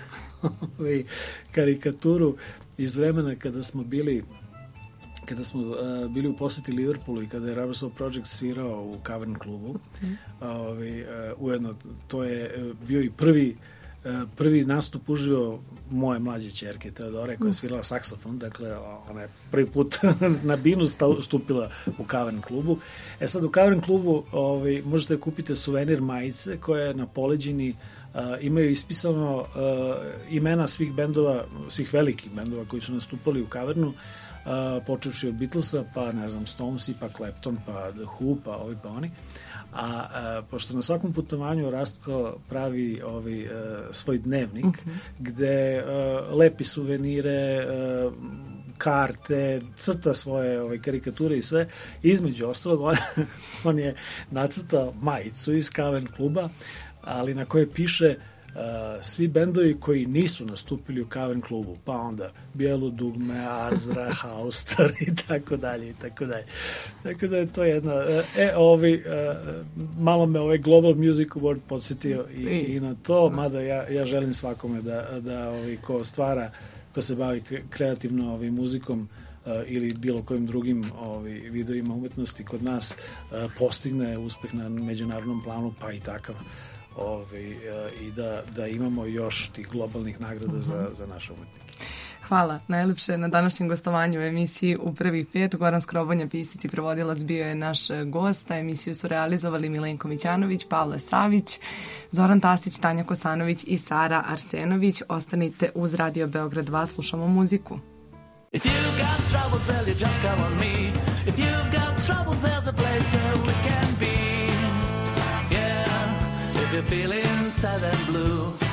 ovaj, karikaturu iz vremena kada smo bili kada smo uh, bili u poseti Liverpoolu i kada je Rubber Soul Project svirao u Cavern klubu. Mm. Ovaj, uh, ujedno, to je uh, bio i prvi uh, prvi nastup uživo moje mlađe ćerke Teodore koja je svirala saksofon, dakle ona je prvi put na binu stupila u Cavern klubu. E sad u Cavern klubu ovaj, možete kupiti suvenir majice koje na poleđini Uh, imaju ispisano uh, imena svih bendova, svih velikih bendova koji su nastupali u Cavernu, uh, počevši od Beatlesa, pa ne znam, Stonesi, pa Clapton, pa The Who, pa ovi pa oni. A, a pošto na svakom putovanju Rastko pravi ovi, uh, svoj dnevnik, mm-hmm. gde uh, lepi suvenire, uh, karte, crta svoje ove, karikature i sve. Između ostalog, on, on je nacrtao majicu iz Cavern kluba, ali na koje piše uh, svi bendovi koji nisu nastupili u Cavern klubu, pa onda Bijelo dugme, Azra, Haustor i tako dalje i tako dalje. Tako da je to jedna... E, ovi, uh, malo me ovaj Global Music Award podsjetio i, i na to, mada ja, ja želim svakome da, da ovi, ko stvara, ko se bavi kreativno ovi, muzikom, Uh, ili bilo kojim drugim ovi, videima umetnosti kod nas uh, postigne uspeh na međunarodnom planu, pa i takav. Ovi, uh, i da, da imamo još tih globalnih nagrada uh-huh. za, za naše umetnike.
Hvala. Najlepše na današnjem gostovanju u emisiji U prvih pet. Goran Skrobonja, pisac i prevodilac, bio je naš gost. A emisiju su realizovali Milenko Mićanović, Pavle Savić, Zoran Tasić, Tanja Kosanović i Sara Arsenović. Ostanite uz Radio Beograd dva, slušamo muziku.
If you've got troubles, well, you just come on me. If you've got troubles, there's a place where we can be. Yeah, if you're feeling sad and blue.